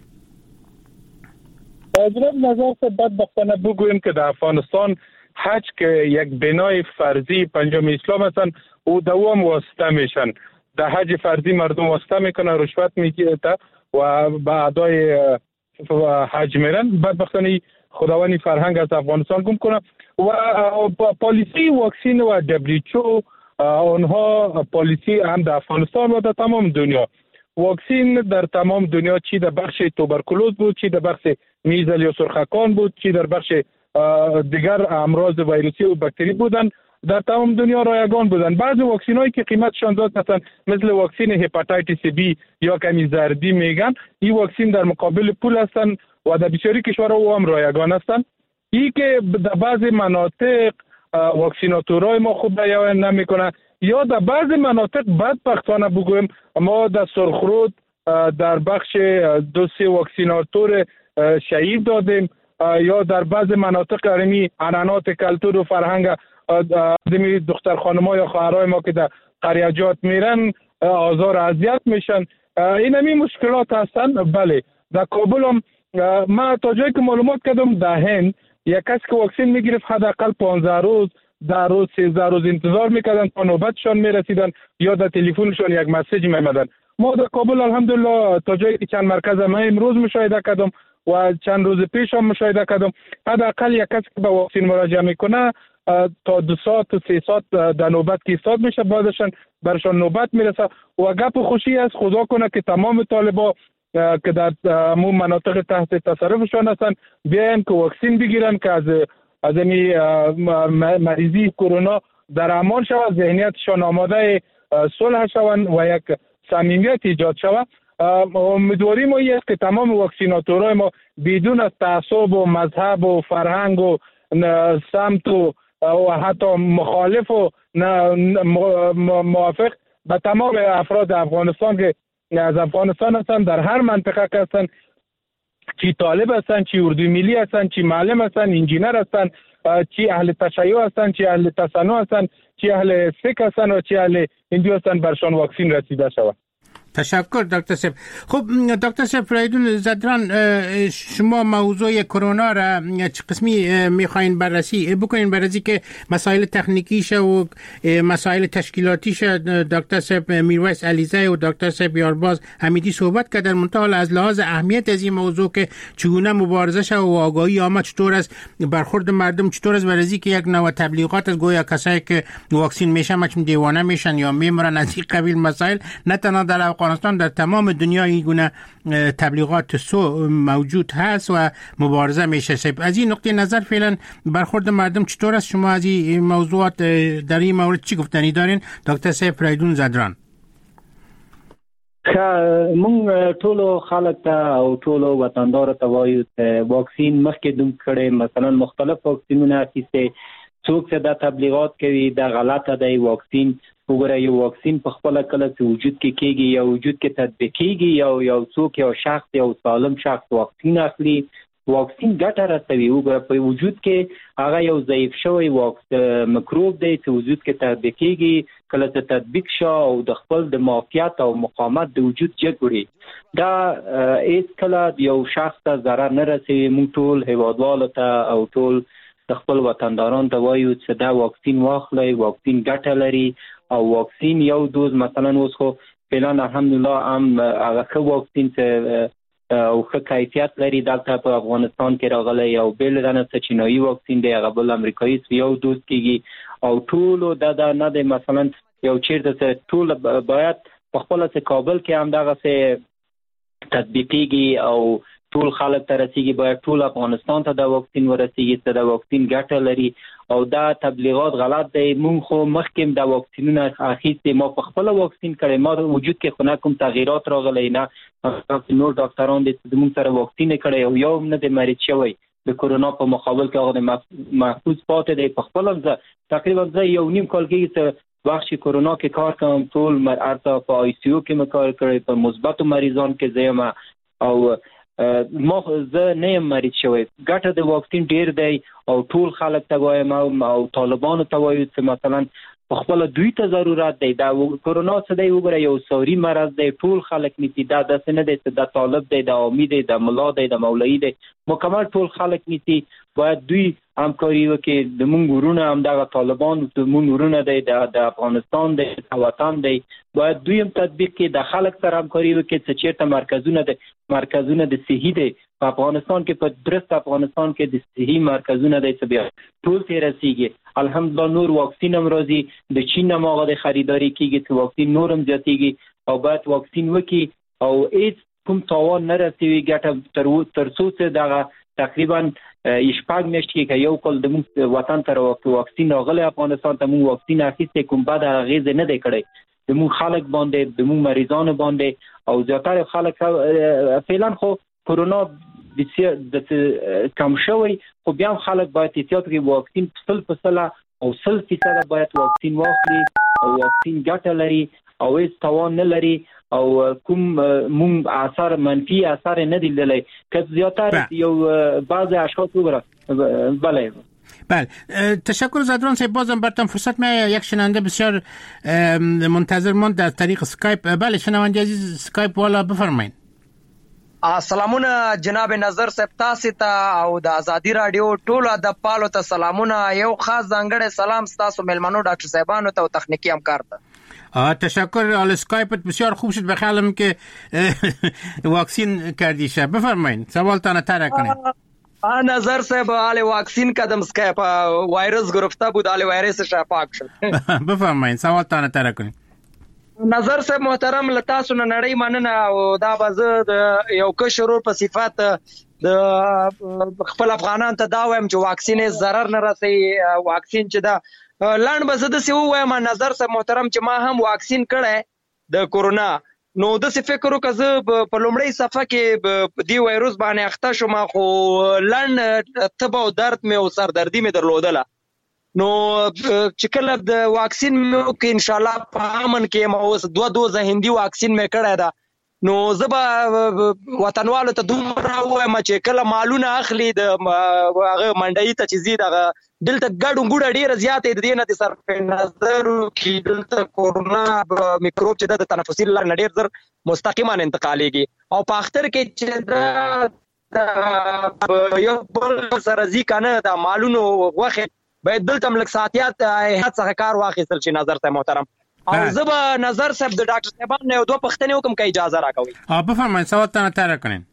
Speaker 2: جناب نظر سے بدبختانه بگوییم که در افغانستان حج که یک بنای فرضی پنجم اسلام هستن او دوام واسطه میشن. در حج فرضی مردم واسطه میکنن رشوت میگیره و به ادای حج میرن. بدبختانه خداوندی فرهنگ از افغانستان گم کنه و پالیسی واکسین و دبلیوچو اونها پالیسی هم در افغانستان و در تمام دنیا. واکسین در تمام دنیا چی در بخش توبرکولوز بود، چی در بخش میزل یا سرخکان بود، چی در بخش دیگر امراض ویروسی و باکتری بودن، در تمام دنیا رایگان بودن. بعضی واکسین هایی که قیمتشان زیاد هستند مثل واکسین هپاتیتیس بی یا کمی زردی میگن، این واکسین در مقابل پول هستند و در بسیاری کشورها او هم رایگان هستند. این که در بعضی مناطق واکسیناتورای ما خوب بیان نمیکنه یا در بعضی مناطق بدبختانه بگویم ما در سرخرود در بخش دو سه واکسیناتور شهید دادیم یا در بعضی مناطق ارمی عنعنات کلتور و فرهنگ آدمی دختر خانم‌ها یا خواهرای ما که در قریجات میرن آزار اذیت میشن. این همین مشکلات هستن. بله در کابل هم ما تا جایی که معلومات کردم در هند یک کسی که واکسین میگرفت حداقل پانزده روز در روز سیزده روز انتظار میکردن تا نوبتشان میرسیدن یا در تلفنشان یک مسیج میمدن. ما در کابل الحمدلله تا جایی که چند مرکز ما امروز مشاهده کردم و چند روز پیش هم مشاهده کردم حداقل یک کسی که به واکسین مراجعه میکنه تا دو ساعت و سه ساعت در نوبت که ایستاد میشه بعدشان برشان نوبت میرسه و گپ خوشی است. خدا کنه که تمام طالبا که در مو مناطق تحت تصرفشان هستند بیاین که واکسین بگیرن که از از این مریضی کرونا در امان شود، ذهنیتشان آماده صلح شوند و یک صمیمیت ایجاد شود. امیدواری ما است که تمام واکسیناتورهای ما بدون از تعصب و مذهب و فرهنگ و سمت و حتی مخالف و موافق به تمام افراد افغانستان که از افغانستان هستند، در هر منطقه که هستند، چی طالب هستند، چی اردو ملی هستند، چی معلم هستند، انجینر هستند، چی اهل تشیع هستند، چی اهل تصنع هستند، چی اهل فقه هستند و چی اهل هندو هستند، برشان واکسین رسیده شود.
Speaker 5: تشکر دکتر صاحب. خب دکتر صاحب فریدون زدران، شما موضوع کرونا را چه قسمی میخواین بررسی بکنین؟ بررسی که مسائل تکنیکیش و مسائل تشکیلاتیش دکتر صاحب میرویس علیزی و دکتر صاحب یارباز حمیدی صحبت کردن، منتها از لحاظ اهمیت از این موضوع که چگونه مبارزه شد و آگاهی آمد چطور است، برخورد مردم چطور است، بررسی که یک نوع تبلیغات از گویا کسایی که واکسین میشن مچم دیوانه میشن یا میمرن، از این قبیل مسائل نه تنها در افغانستان، در تمام دنیا این گونه تبلیغات سو موجود هست و مبارزه میشه. از این نقطه نظر فعلا برخورد مردم چطور است؟ شما از این موضوعات در این مورد چی گفتنی دارین دکتر صاحب فریدون زدران؟
Speaker 16: مونږ ټولو خلک ته او ټولو وطندار ته وایو واکسین مخکې دوم کړي، مثلا مختلف واکسینونه اخیسته، څوک چې دا تبلیغات کوي دا غلطه دی. واکسین وګوره، یو واکسین په خپل کله چې وجود کې کېږي یا وجود کې تطبیق کېږي، یو یو څوک یو شخص یو سالم شخص واکسین اخلي، واکسین ګټه رسوي. وګوره په وجود کې هغه یو ضعیف شوی واکس مکروب دی چې وجود کې تطبیق کېږي، کله چې تطبیق شو او د خپل د معافیت او مقاومت د وجود جګړې دا هیڅ کله یو شخص ته ضرر نه رسوي. موږ ټول هیوادوالو ته او ټول د خپل وطنداران ته وایو چې دا واکسین واخلئ، واکسین ګټه لري. او واکسین یو دوز مثلا اوس خو فعلا الحمدلله هم هغه ښه واکسین چې او ښه کیفیت لري دلته په افغانستان کې راغلی، او بل دنه چې چینایي واکسین دی هغه بل امریکایي یو دوز کېږي، او ټولو دا دا نه دی مثلا یو چیرته چې ټول باید په خپل چې کابل کې هم دغه تطبیقیږي او ټول خلک ته رسیږي، باید ټول افغانستان ته دا واکسین ورسیږي چې دا واکسین ګټه لري. او دا تبلیغات غلط دی. مونږ خو مخکې دا واکسینونه اخیستې، ما په خپل واکسین کړی، ما وجود کې خو نه کوم تغییرات راغلی، نه نور ډاکټران دي چې موږ سره واکسین کړی او یو نه دی مریض شوی د کرونا په مقابل کې هغه محفوظ پاتې دی. په خپل ځ تقریبا زه یو نیم کال کېږي چې بخش کرونا کې کار کوم، ټول مرته په آی سی یو کې مې کار کړی، په مثبتو مریضان کې زه او ما زه نه یم مریض شوی. ګټه د واکسین ډیر دی او ټول خلک ته وایم او طالبانو ته وایو چې مثلا په خپل دوی ته ضرورت دی. دا کرونا څه دی وګوره، یو ساری مرض دی، ټول خلک نیسي. دا داسې نه دی چې دا طالب دی، دا عامي دی، دا ملا دی، دا مولوي دی، مکمل ټول خلک نیسي. باید دوی همکاري وکړي. د مونږ ورونه هم دغه طالبان د مونږ ورونه دی، د افغانستان دی، د وطن دی، باید دوی هم تطبیق کړي، د خلک سره همکاري وکړي چې چیرته مرکزونه د مرکزونه د صحي دی په افغانستان کې، په درست افغانستان کې د صحي مرکزونه دی چې بیا ټول ته رسیږي. الحمدلله نور واکسین هم راځي، د چین هم هغه د خریداري کېږي چې واکسین نور هم زیاتېږي، او باید واکسین وکړي او هیڅ کوم تاوان نه رسوي. ګټه تر څو چې دغه تقریبا شپږ میاشتې کې یو کال د موږ وطن ته واکسین راغلی افغانستان ته، موږ واکسین اخیستی، کوم بد اغېزې نه دی کړی د موږ خلک باندې، د موږ مریضانو باندې، او زیاتره خلک فعلا خو کرونا بسیار کم شوی، خو بیا هم خلک باید احتیاط وکړي. واکسین سل په سله او سل فیصده باید واکسین واخلي، او واکسین ګټه لري او هیڅ تاوان نه لري، او کوم مونږ اثر منفي اثر نه دی لیدلی. که زیاتره یو بعض اشخاص وګوره. بله
Speaker 5: بله، تشکر زدران صاحب. بازم براتون فرصت میاد. یک شنونده بسیار منتظر ماند در طریق سکایپ. بله شنونده عزیز سکایپ والا بفرمایید.
Speaker 15: سلامونه جناب نظر صاحب تاسو ته او د ازادي رادیو ټول د پالو ته سلامونه. یو خاص ځانګړی سلام تاسو ملمنو ډاکټر صاحبانو ته او تخنیکی همکار ته.
Speaker 5: آه تشکر. آل سکایپت بسیار خوب شد. بخیالم که واکسین کردی شد. بفرمایید سوالتان طرح کنید.
Speaker 15: نظر صاحب آل واکسین کدم سکایپ وایرس گرفته بود، آل وایرس شفاک شد.
Speaker 5: بفرمایید سوالتان طرح کنید.
Speaker 15: نظر صاحب محترم لتاسو نه نړۍ مننه او دا به د یو کشرور په صفات د خپل افغانان ته دا وایم چې واکسین ضرر نه رسي. واکسین چې دا لاند به زه د سی وایم نظر صاحب محترم چې ما هم واکسین کړی د کورونا، نو د څه فکر وکړ زه په لومړی صفحه کې دی وایروس باندې اخته شوم، خو لاند تبه او درد مې او سردردي مې درلودله. نو چې کله د واکسین مې وکړ ان شاء الله په امن کې ما اوس دوه دوزه هندي واکسین مې کړی ده. نو زه به وطنوالو ته دومره وایم چې کله مالونه اخلي د هغه منډۍ ته چې ځي دغه دلته ګډون ګوډه ډېره زیاته د دې نه د صرف نظر کې دلته کورونا میکروب چې د تنفسي لارې نه ډېر زر مستقیما انتقالېږي او په اختر کې چې د یو بل سره ځي که نه د مالونو غوښې باید دلته هم لږ ساعتیات هیات څخه کار واخیستل شي. نظر صاحب محترم او زه به نظر صاحب د ډاکټر صاحبان نه یو دوه پوښتنې وکړم که اجازه راکوئ.
Speaker 5: بفرمایئ سوال ته طرح کنین.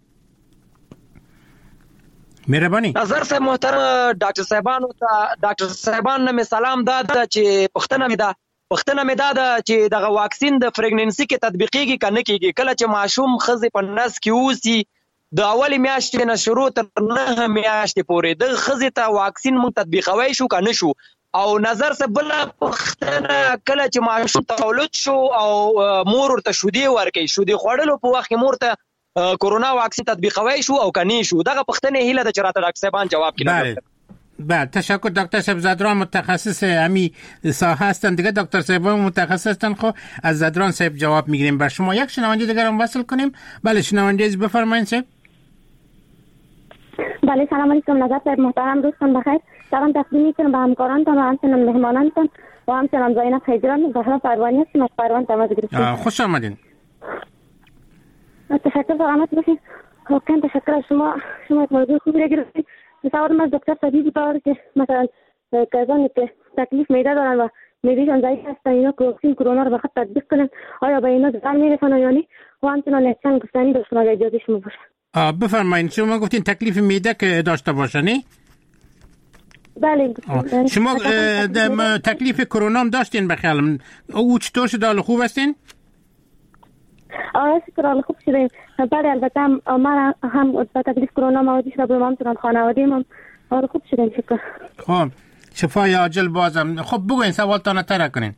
Speaker 5: مهرباني.
Speaker 15: نظر صاحب محترم ډاکټر صاحبانو ته ډاکټر صاحبان نه مې سلام دا ده چې پوښتنه مې ده پوښتنه مې دا ده چې دغه واکسین د پریګننسي کې تطبیقېږي که نه کېږي. کله چې ماشوم ښځې په نس کې اوسي د اولې میاشتې نه شروع تر نهه میاشتې پورې د ښځې ته واکسین موږ تطبیقوی شو که نه شو؟ او نظر صاحب بله پوښتنه کله چې ماشوم تولد شو او مور ورته شودې ورکوي، شودې خوړلو په وخت کې مور ته کورونا واکسین تطبیقوی شو او که نه شو؟ دغه پوښتنې هیله ده چې راته ډاکټر صاحبان جواب کړي.
Speaker 5: بله تشکر دکتر صاحب. زدران متخصص امی ساحه هستن دیگه، دکتر صاحب متخصص هستن. خب از زدران صاحب جواب میگیریم. بر شما یک شنونده دیگر هم وصل کنیم. بله شنونده از بفرمایید صاحب.
Speaker 17: بله سلام علیکم نظر صاحب محترم، روزتان بخیر. سلام تقدیم میکنم به همکارانتان و همچنین مهمانانتان و همچنین زینب خیجران زهرا پروانی هستیم از پروان تماس گرفتیم.
Speaker 5: خوش آمدین.
Speaker 17: تشکر سلامت باشید. واقعا تشکر از شما شما موضوع خوبی گرفتید. تصور از دکتر طبیبی طور که مثلا کسانی که تکلیف معده دارن و معدهشان ضعیف هستن اینا واکسین کرونا رو به خود تطبیق کنن آیا به اینا ضرر میرسونه یا نه؟ و همچنین چند گفتنی داشتم اگه اجازه شما باشه.
Speaker 5: بفرمایید. شما گفتین تکلیف معده که داشته باشه نه؟
Speaker 17: بله.
Speaker 5: شما تکلیف کرونا هم داشتین بخیالم، او چطور شد؟ حال خوب هستین؟
Speaker 17: آه شکر حال خوب شدیم. بله البته ما هم با تکلیف کرونا مواجه شدیم، هم چنان خانواده هم حال خوب شدیم شکر.
Speaker 5: خب شفای عاجل بازم. خب بگوین سوالتان طرح کنین.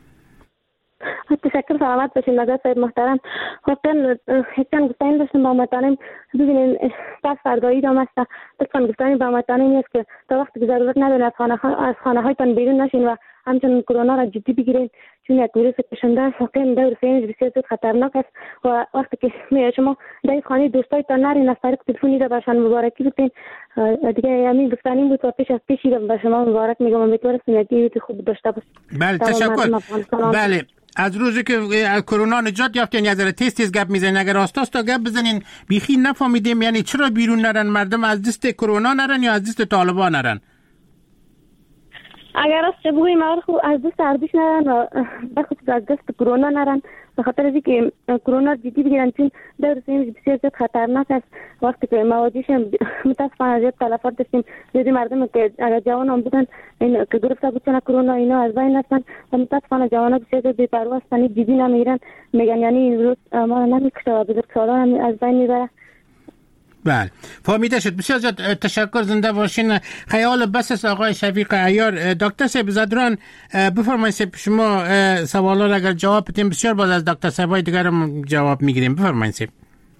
Speaker 17: تشکر سلامت باشین نظر صاحب محترم. واقعا چند گفتنی داشتم با هموطنان. ببینین پس فردایی دام است لطفا گفتنی با هموطنان است که تا وقتی که ضرورت نداره از خانه از خانه هایتان بیرون نشین و همچنین کرونا را جدی بگیرین، چون یک ویروس کشنده است. واقعا دور فینج بسیار زیاد خطرناک است و وقتی که شما در خانه دوستایتان نرین از طریق تلفنی را برشان مبارکی بکنین. دیگه همین گفتنی بود و پیش از پیشی را به شما مبارک میگم. امیدوارم نتیجه خوب داشته باشید.
Speaker 5: بله تشکر. بله از روزی که از کرونا نجات یافتین یه ذره تیز تیز گپ میزنین، اگر راستاست تا گپ بزنین. بیخی نفهمیدیم یعنی چرا بیرون نرن مردم؟ از دست کرونا نرن یا از دست طالبان نرن؟
Speaker 17: اگر راست بگوییم از دست ارزش نرن و بخصوص از دست کرونا نرن، به خاطر از اینکه کرونا جدی بگیرن، چون دور سنین بسیار زیاد خطرناک است. وقتی که مواجهش متاسفانه زیاد تلفات داشتیم. زیادی مردم که اگر جوان هم بودن این که گرفته بودن کرونا اینا از بین رفتن و متاسفانه جوانا بسیار زیاد بی‌پروا هستن، جدی نمیگیرن، میگن یعنی این ویروس ما نمیکشه و بزرگسالان هم از بین میبره.
Speaker 5: بله فهمیده شد. بسیار زیاد تشکر. زنده باشین. خیال بس است آقای شفیق عیار. دکتر صاحب زدران بفرمایید شما سوالا را اگر جواب بدین بسیار باز از دکتر صاحبای دیگر هم جواب میگیریم. بفرمایید.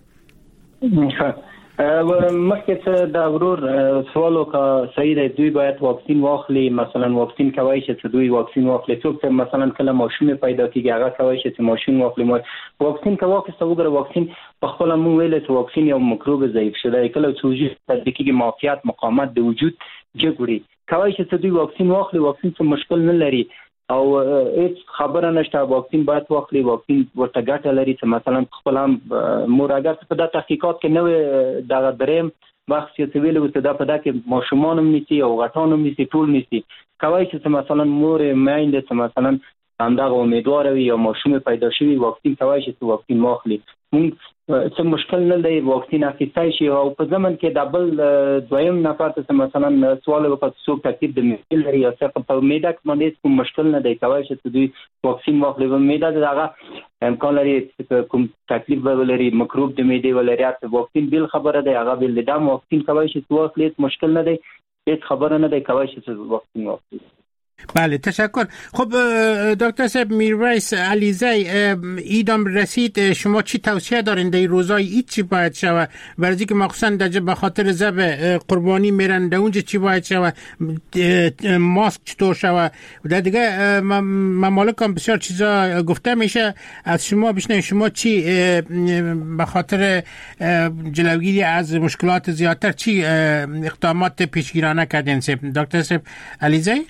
Speaker 16: مخکې څه دا ورور سوال وکړه صحیح دی، دوی باید واکسین واخلي. مثلا واکسین کوي چې دوی واکسین واخلي. څوک چې مثلا کله ماشوم پیدا کیږي هغه کوي چې ماشوم واخلي. واکسین که واخیسته وګوره واکسین په خپل مون ویل چې واکسین یو میکروب ضعیف شده کله چې وجود تدقیقي معافیت مقاومت د وجود جوړي کوي چې دوی واکسین واخلي. واکسین څه مشکل نه لري او هیڅ خبره نشته. واکسین باید واخلي. واکسین ورته ګټه لري چې مثلا خپل هم مور اگر په دا تحقیقات کې نوې دغه دریم وخت چې ویلو چې دا په دا کې ماشومان هم نیسي او غټان هم نیسي ټول نیسي. کوي چې مثلا مور میندې چې مثلا همدغه امیدوار وي یا ماشوم پیدا شوی واکسین کوي چې واکسین واخلي. مونږ څه مشکل نه دی واکسین اخیستای شي او په زمن کې د بل دویم نفر ته مثلا سوال وکړ څوک تکلیف د میل لري یا څه په میډا کې باندې کوم مشکل نه دی کوي چې دوی واکسین واخلي. و میډا دغه امکان لري کوم تکلیف ولري مکروب د میډې ولري واکسین بیل خبره دی هغه بیل د واکسین کوي چې واخلي مشکل نه دی هیڅ خبره نه دی کوي چې واکسین واخلي.
Speaker 5: بله تشکر. خب دکتر صاحب میرویس علیزی ایدام رسید شما چی توصیه دارین در روزای اید چی باید شوه برای که مخصوصا در به خاطر زب قربانی میرن در اونجا چی باید شوه ماسک چطور شوه در دیگه ممالک هم بسیار چیزا گفته میشه از شما بشنیم شما چی به خاطر جلوگیری از مشکلات زیادتر چی اقدامات پیشگیرانه کردین دکتر صاحب علیزی؟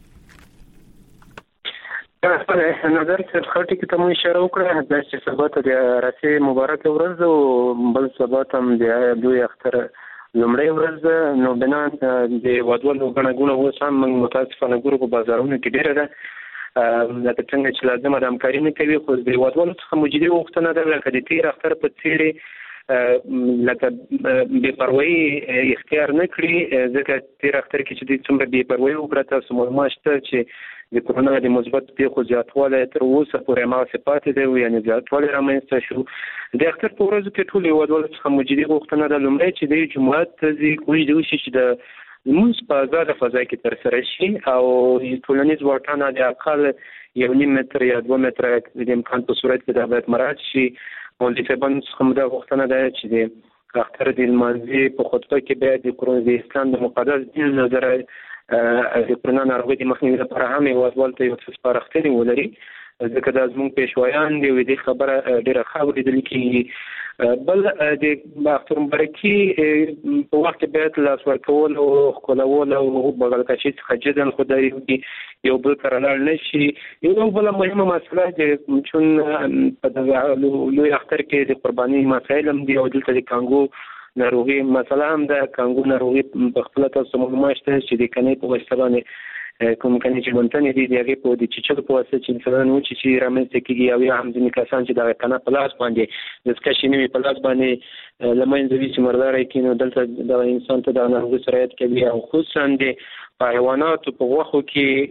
Speaker 6: نظر څه خاطر کې تاسو اشاره وکړه د چې سبا ته د راسي مبارک ورځ او بل سبا ته د دوی اختر لومړی ورځ نو بنا د وادوالو غنګونه اوس هم متاسفانه ګورو په بازارونو کې ډیره ده د څنګه چې لازم د همکاري نه کوي خو د وادوالو څخه موجوده وختونه ده لکه د تیر اختر په څیرې لکه بې پروايي اختیار نه کړی ځکه تیر اختر کې چې د څومره بې پروايي وکړه تاسو معلومات شته چې د کورونا د مثبت پیښو زیاتوالی تر اوسه پورې هماغسې پاتې دی یعنې زیاتوالی رامنځته شو. د اختر په ورځو کې ټولو هېوادوالو څخه موجودي غوښتنه ده لومړی چې د جماعت ته ځي کوشش دې وشي چې د لمونځ په ازاده فضا کې ترسره شي او ټولنیز واټن د اقل یو نیم متر یا دوه متره د امکان په صورت کې دا باید مراعات شي. مولوي صاحبانو څخه مو دا غوښتنه ده چې د اختر د لمانځه په خطبه کې باید د کورونا د اسلام د مقدس دین نظر د کورونا ناروغۍ د مخنیوي لپاره هم هېوادوالو ته یو څه سپارښتنې ولري ځکه دا زموږ پیشوایان دي او دې خبره ډېره ښه اورېدل کېږي. بل د اختر مبارکي په وخت کې باید لاس ورکول او ښکلول او بغل کشي څخه جدا خدای یو بل سره لاړ نه شي. یو بله مهمه مسله چې چون په دغه لوی اختر کې د قرباني مسایل هم دي او دلته د کانګو ناروغي مثلا هم د کانګو ناروغي په خپل تاسو معلومات شته چې د کني په واسطه باندې کوم کني چې مونږ دي دغه په د چچل په واسطه چې مثلا نو چې رامنځته کیږي او یا هم ځینې کسان چې د کنه په لاس باندې د سکشنوي په لاس باندې لمنځه وی چې مردار کینو دلته د انسان ته د ناروغي سرایت کوي او خصوصا د حیوانات په غوښو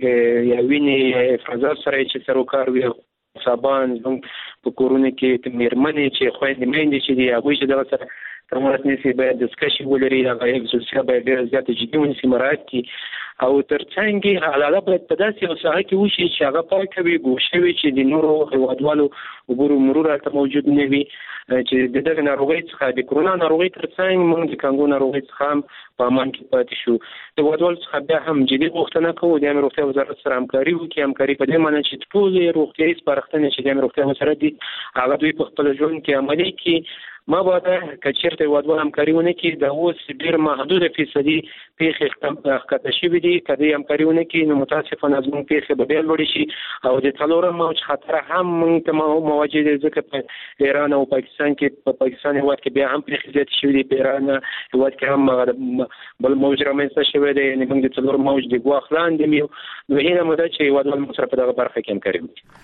Speaker 6: کې یا ویني افرازات سره چې سروکار وي صابان په کورونه کې میرمنې چې خويندې مېندې چې دی هغه چې د سره تماس نسی باید دسکشي ولري هغه اکسوسیا باید ډېر زیات جدي ونیسي مراعات کړي او ترڅنګ حلاله باید په داسې یو ساحه کې وشي چې هغه پاکه وي ګوښه وي چې د نورو هېوادوالو عبور و مرور هلته موجود نه وي چې د دغه ناروغۍ څخه د کرونا ناروغۍ ترڅنګ موږ د کانګو ناروغۍ څخه هم په امان کې پاتې شو. د هېوادوالو څخه بیا هم جدي غوښتنه کوو د امنیت روغتیا وزارت سره همکاري وکړي. همکاري په دې معنی چې ټولې روغتیایي سپارښتنې چې د امنیت روغتیا وزارت دي هغه دوی په خپل ژوند کې عملي کړي. ما باید که چیرته هېوادوال همکاري ونه کړي د اوس ډېر محدوده فیصدي پیښې ښکته شوي دي که دوی همکاري ونه کړي نو متاسفانه زموږ پیښې به بیا لوړې شي او د څلورم موج خطر هم موږ ته مواجه دی ځکه په ایران او پاکستان کې په پاکستان هېواد کې بیا هم پیښې زیاتې شوي دي په ایران هېواد کې هم بل موج رامنځته شوی دی یعنې موږ د څلورم موج د ګواښ لاندې یو نو هیله مو ده چې هېوادوال موږ سره په دغه برخه کې همکاري وکړي.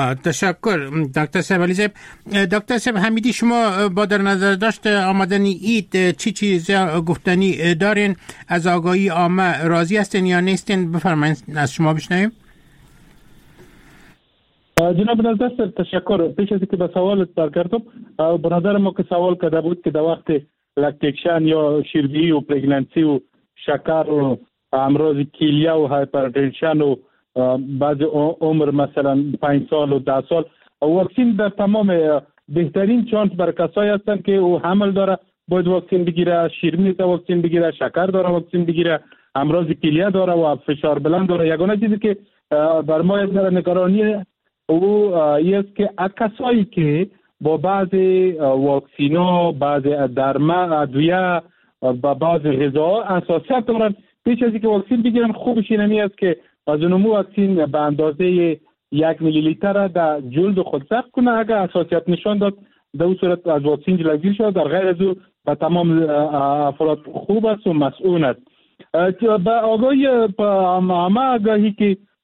Speaker 5: تشکر دکتر صاحب علیزی. دکتر صاحب حمیدی شما با در نظر داشت آمدن عید چی چیز گفتنی دارین از آگاهی عامه راضی هستین یا نیستین؟ بفرمایید از شما بشنویم.
Speaker 2: جناب نظر تشکر. پیش از اینکه به سوالت برگردم به نظر ما که سوال کرده بود که در وقت لکتیشن یا شیردهی و پرگننسی و شکر و امراض کلیه و هایپرتنشن و بعض عمر مثلا پنج سال و ده سال واکسین در تمام بهترین چانس بر کسایی هستند که او حمل داره باید واکسین بگیره، شیرینی واکسین بگیره، شکر داره واکسین بگیره، امراض کلیه داره و فشار بلند داره. یگانه چیزی که بر ما در نگرانی او است که کسایی که با بعض واکسینا، بعض درمان، ادویه و بعض غذا حساسیت دارن پیش از اینکه واکسین بگیرن خوبش اینمی است که از نمو واکسین به اندازه یک میلی لیتر در جلد خود ثبت کنه. اگر حساسیت نشان داد در اون صورت از واکسین جلوگیری شود، در غیر از او به تمام افراد خوب است و مسئول است. به آگاهی عامه آگاهی که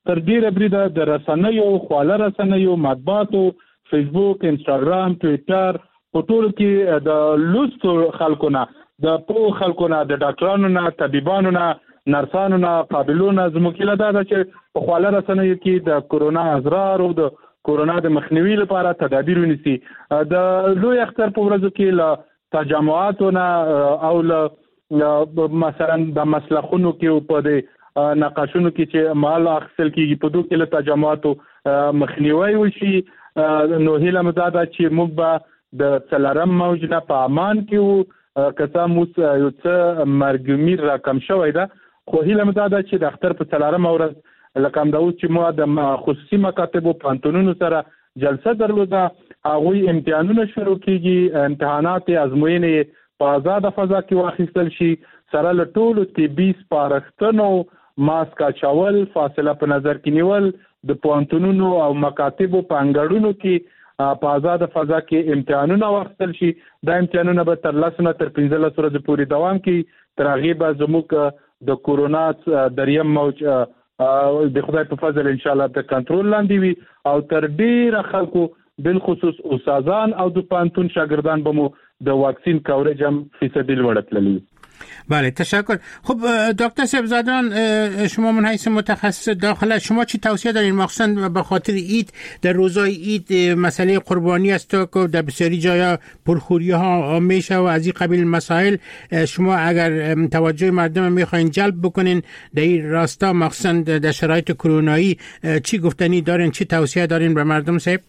Speaker 2: تر ډیره بریده د رسنیو خواله رسنیو مطبوعاتو فیسبوک انستاګرام ټویټر په ټول کې د لوستو خلکو نه د پوه خلکو نه د ډاکټرانو نه طبيبانو نه نرسانو نه قابلونو زموږ له دا چې په خواله رسنیو کې د کورونا اضرار او د کورونا د مخنیوي لپاره تدابیر ونیسي. د لوی اختر په ورځو کې له تجمعاتو نه او له مثلا د مسلخونو کې په د نقاشونو کې چې مال اخیستل کېږي په دوه کې له تجمعاتو مخنیوي وشي. نو هیله مو دا ده چې موږ به د څلورم موج نه په امان کې وو که څه مو یو څه مرګ میر را کم شوی ده خو هیله مو دا ده چې د اختر په څلورم ورځ لکه همدا اوس چې مو د خصوصي مکاتبو پوهنتونونو سره جلسه درلوده هغوی امتحانونه شروع کېږي امتحانات ازموینې په آزاده فضا کې واخیستل شي سره له ټولو طبي سپارښتنو ماسک اچول فاصله په نظر کې نیول د پوهنتونونو او مکاتبو په انګړونو کې په آزاده فضا کې امتحانونه واخیستل شي. دا امتحانونه به تر لس نه تر پنځلس ورځې پورې دوام کوي. تر هغې به زموږ د کورونا دریم موج د خدای په فضل ان شاء الله د کنټرول لاندې وي او تر ډیره خلکو بالخصوص استادان او د پوهنتون شاګردان به مو د واکسین کوریج هم فیصدی لوړ تللی.
Speaker 5: بله تشکر. خب دکتر صاحبزادان شما من حیث متخصص داخله شما چی توصیه دارین مخصوصا به خاطر عید در روزای عید مسئله قربانی است که در بسیاری جایا پرخوری ها میشه و از این قبیل مسائل شما اگر توجه مردم میخواین جلب بکنین در این راستا مخصوصا در شرایط کرونایی چی گفتنی دارین چی توصیه دارین به مردم صاحب؟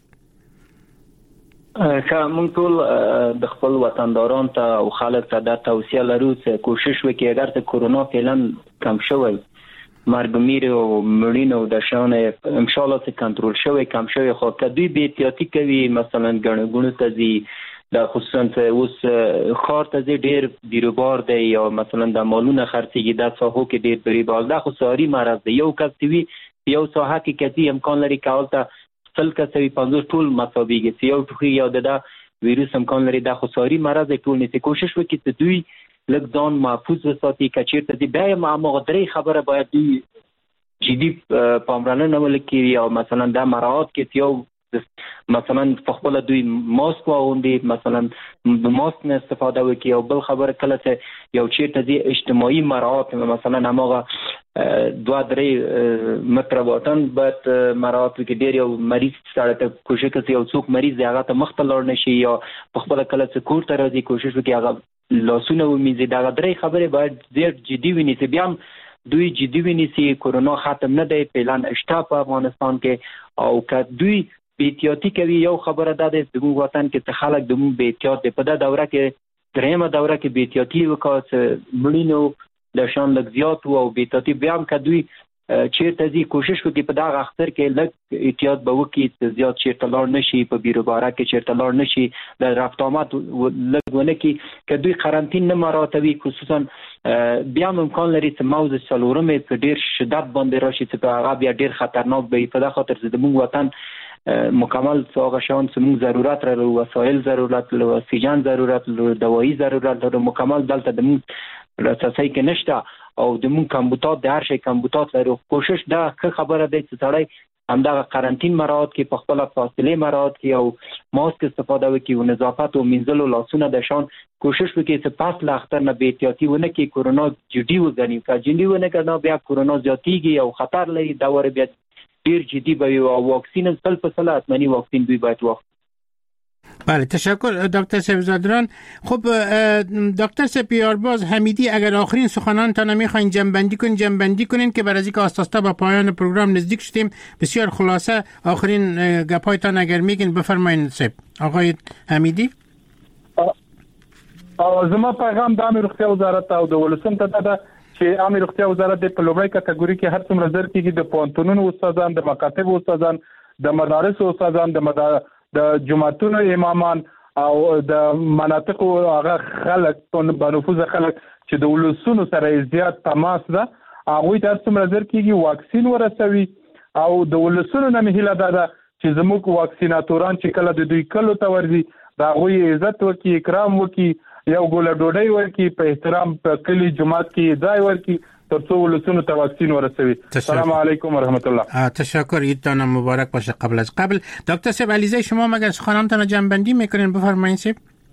Speaker 16: که مونږ ټول د خپل وطنداران ته او خلک ته دا توصیه لرو چې کوشش وکړي اگر ته کورونا فعلا کم شوی مرګ میر او مړینه او د شان ان شاء الله چې کنټرول شوی کم شوی خو که دوی بې احتیاطي کوي مثلا ګڼه ګوڼه ته ځي دا خصوصا اوس خار ته ډیر بیروبار دی یا مثلا د مالونه خرڅېږي دا ساحو کې ډیر بیروبار دا خو ساري مرض دی. یو کس دی یو ساحه کې کدي امکان لري کول ته سل کسوي پنځه ټول مصابيږي چې یو ټوخي یا د ویروس امکان لري دا خساري مرض ټول نسی کوشش وکړي چې دوی لږ ځان محفوظ وساتي کچیر ته دی بیا ما درې خبره باید دوی جدي پامرانه ولکې یا مثلا د مراعات کې یو مثلا خپل دوی ماسک واغوندي مثلا د ماسک نه استفاده وکړي او بل خبره کله چې یو چیرته دی اجتماعي مراعات مثلا هغه دوه درې متر واټن بعد مراعات کې ډیر یو مریض سره ته کوشش کوي یو څوک مریض هغه ته مختلور نشي یا په خپل کله چې کور ته راځي کوشش وکړي هغه لاسونه ومیزي دا درې خبره باید ډیر جدي ونیسي. بیا دوی جدي ونیسي کورونا ختم نه دی پلان اشتا په افغانستان کې او که دوی بې احتیاطي کوي یو خبره ده د زموږ وطن کې څه خلک د مو بې احتیاط دي په دا دوره کې دریمه دوره کې بې احتیاطي وکړه مړینو د شان لږ زیات او بې احتیاطي بیا هم که دوی چیرته ځي کوشش وکړي په دغه اختر کې لږ احتیاط به وکړي چې زیات چیرته لاړ نشي په بیروباره کې چیرته لاړ نشي د رفت آمد لږ ونه کړي که دوی قرنطین نه مراعاتوي خصوصا بیا هم امکان لري چې موضوع څلورمې په ډیر شدت باندې راشي چې په هغه بیا ډیر خطرناک به وي په دغه خاطر چې زموږ وطن مکمل هغه شان چې موږ ضرورت لرو وسایل ضرورت لرو اکسیجن ضرورت لرو دوايي ضرورت لرو مکمل دلته د موږ رساسۍ کې نشته او د موږ کمبوتات د هر شي کمبوتات لرو. کوشش دا ښه خبره ده چې سړی همدغه قرنطین مراعات کې په خپل فاصله مراعات کې او ماسک استفاده وکړي او نظافت او منځلو لاسونه د شان کوشش وکړي چې پاس لا اختر نه بې احتیاطي ونه کړي کورونا جدي وګڼي که جدي ونه کړي بیا کورونا زیاتیږي او خطر لري دا ور بیا ډیر جدي به او واکسین سل په سل اتمنی واکسین دوی باید واخلي.
Speaker 5: بله تشکر دکتر صاحبزادران. خب دکتر سپیارباز حمیدی اگر آخرین سخنانتان میخواین جنبندی کنین جنبندی کنین که برای اینکه آستاستا به پایان پروگرام نزدیک شدیم بسیار خلاصه آخرین گپایتان اگر میگین بفرمایین صاحب. آقای حمیدی
Speaker 2: زما پیغام د امیر روغتیا وزارت او د ولسم ته ده چې امیر روغتیا وزارت د پلوړی کټګوري کې هر څومره زر کېږي د پوهنتونونو استادان د مکاتب استادان د مدارس استادان د مدار د جماعتونو امامان او د مناطقو هغه خلک په نفوذ خلک چې د ولسونو سره زیات تماس ده هغه ته څومره زر کېږي واکسین ورسوي او د ولسونو نه مهله ده چې زموږ واکسیناتوران چې کله د دوی کلو ته ورځي دا غوي عزت وکي اکرام وکي یو ګوله ډوډۍ ورکي په احترام په کلی جماعت کې ځای ورکي ترڅو ولسونو ته واکسین ورسوي. السلام علیکم و رحمت الله.
Speaker 5: تشکر، عیدتان مبارک باشه. قبل از قبل دکتر صاحب علیزاده شما مگر سخنانتان جمع بندی میکنین؟ بفرمایید صاحب.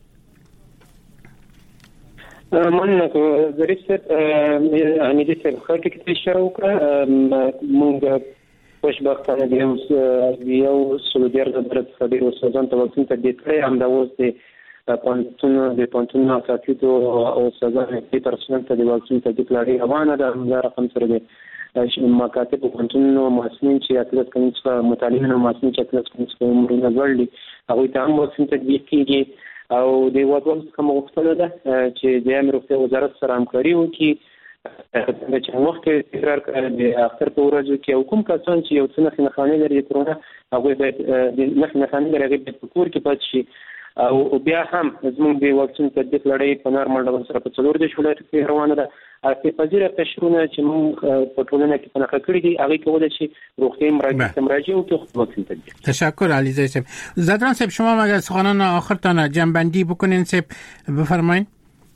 Speaker 6: من ظریف صاحب امیدی صاحب خاطر کې اشاره وکړه. موږ خوشبختانه د یو سلودیر د برت خبر وسوځان ته واکسین تدبیر کړی. هم دا اوس د پانتون د پانتون اساتذو او سزا په پرسنل ته د واکسین تدبیر لري روانه ده. دا رقم سره د مکاتب پانتون نو محسنین چې اتلس کوي چې متعلمین او محسنین چې اتلس کوي چې عمرونه ورلي هغه ته هم واکسین تدبیر کیږي. او د وادوال کوم وختونه ده چې د امر روغتیا وزارت سره همکاري وکړي د چې وخت تکرار کړي د اختر په ورځو کې او کوم کسان چې یو څه نه خانه لري کرونا هغه باید د نه خانه لري هغه په کور کې پات شي. او بیا هم زموږ د واکسین تطبیق لړۍ په نارمل ډول سره په څلور د شولایت کې روانه ده. اته پذیره قشرونه چې موږ په ټولنه کې پنځه کړی دي هغه کولای شي روغتیا مراجعه مراجعه او ته واکسین تطبیق.
Speaker 5: تشکر علیزاده صاحب. زدران صاحب شما مگر سخنان آخر تان جمع بندی بکنین صاحب بفرمایید.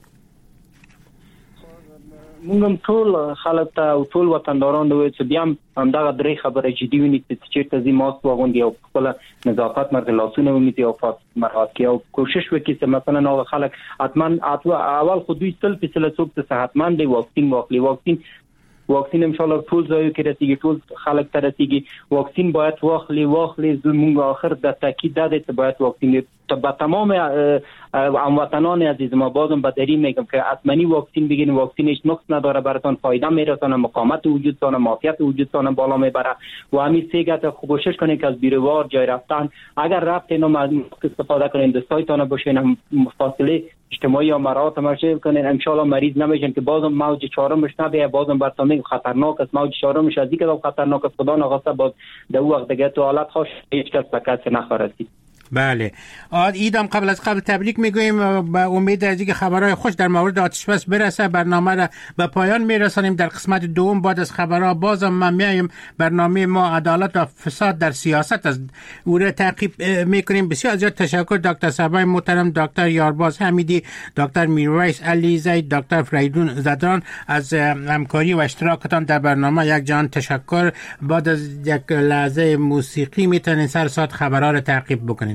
Speaker 16: موږ هم ټول خلک ته او ټول وطنداران دوی چې بیا هم دا درې خبره چې دی ونی چې چیرته زی ماسک واغوندي او خپل نظافت مرګ لاسونه ومني او پاک مراد او کوشش وکړي چې مثلا نو خلک اتمن اول خو دوی تل په سلسله څوک ته صحتمند دی واکسین واخلي. واکسین واکسین ان شاء الله ټول ځای کې رسیږي ټول خلک ته رسیږي. واکسین باید واخلي واخلي زموږ اخر د تاکید ده چې باید واکسین به تمام هموطنان عزیز ما بازم بدری میگم که حتما واکسین بگیرین. واکسین هیچ نقص نداره براتون، فایده میرسونه، مقاومت وجودتان، معافیت وجودتان بالا میبره. و همین سه گته کوشش کنین که از بیروار جای رفتن اگر رفتین ماسک استفاده کنین، دوستایتان باشین، فاصله اجتماعی یا مراعات مراعات کنین. ان شاء الله مریض نمیشین که بازم موج چهارمش نبیه. بازم براتون خطرناک است. موج چهارمش از اینکه خطرناک است خدا نخواسته باز در وقت دیگه تو حالت خوش هیچ کس به کس نخورسید.
Speaker 5: بله. ایدم قبل از قبل تبریک میگوییم با امید از اینکه خبرهای خوش در مورد آتش بس برسه. برنامه را به پایان میرسانیم. در قسمت دوم بعد از خبرها بازم ما میایم برنامه ما عدالت و فساد در سیاست است او را تعقیب میکنیم. بسیار زیاد تشکر دکتر صاحبای محترم، دکتر یارباز حمیدی، دکتر میرویس علیزاده، دکتر فریدون زدران از همکاری و اشتراکتان در برنامه. یک جان تشکر. بعد از یک لحظه موسیقی میتونین سر ساعت خبرها را تعقیب بکنین.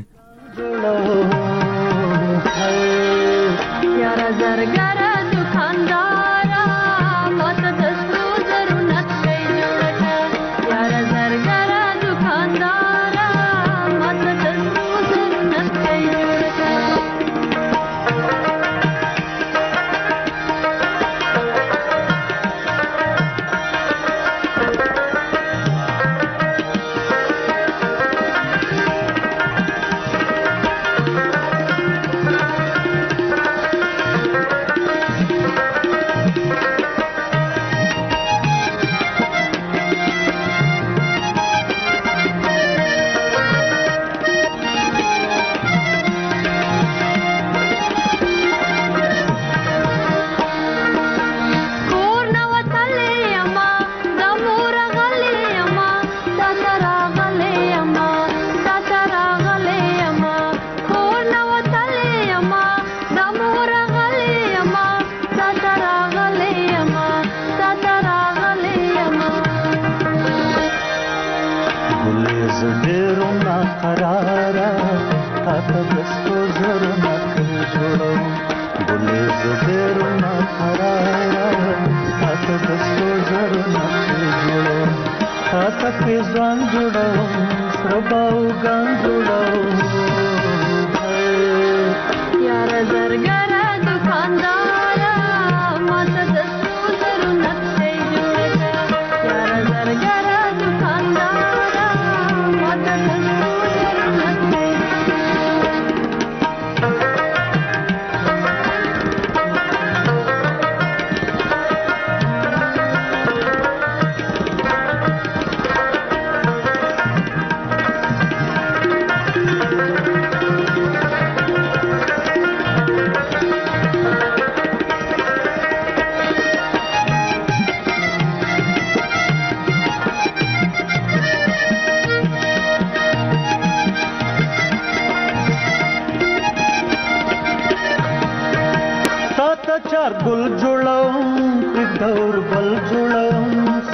Speaker 18: यारा जरगारा दुकानदारा मत दस्तू जरूरत से जुड़ता यारा जरगारा दुकानदारा मत दस्तू जरूरत से जुड़ता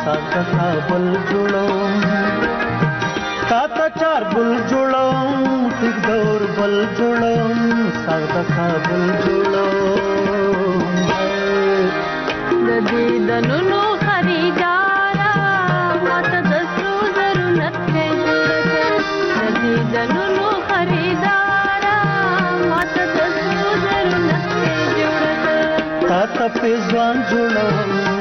Speaker 19: ساده کابل جوړوم تاته چار ګل جوړوم ټیک دور بل جوړوم ساده کابل جوړوم
Speaker 18: د دې دنونو خریدارا ماته د سرو زرو نقشې جوړ کړه د دې دنونو خریدارا ماته د سرو زرو نقشې جوړ کړه
Speaker 19: تاته په ځوان جوړوم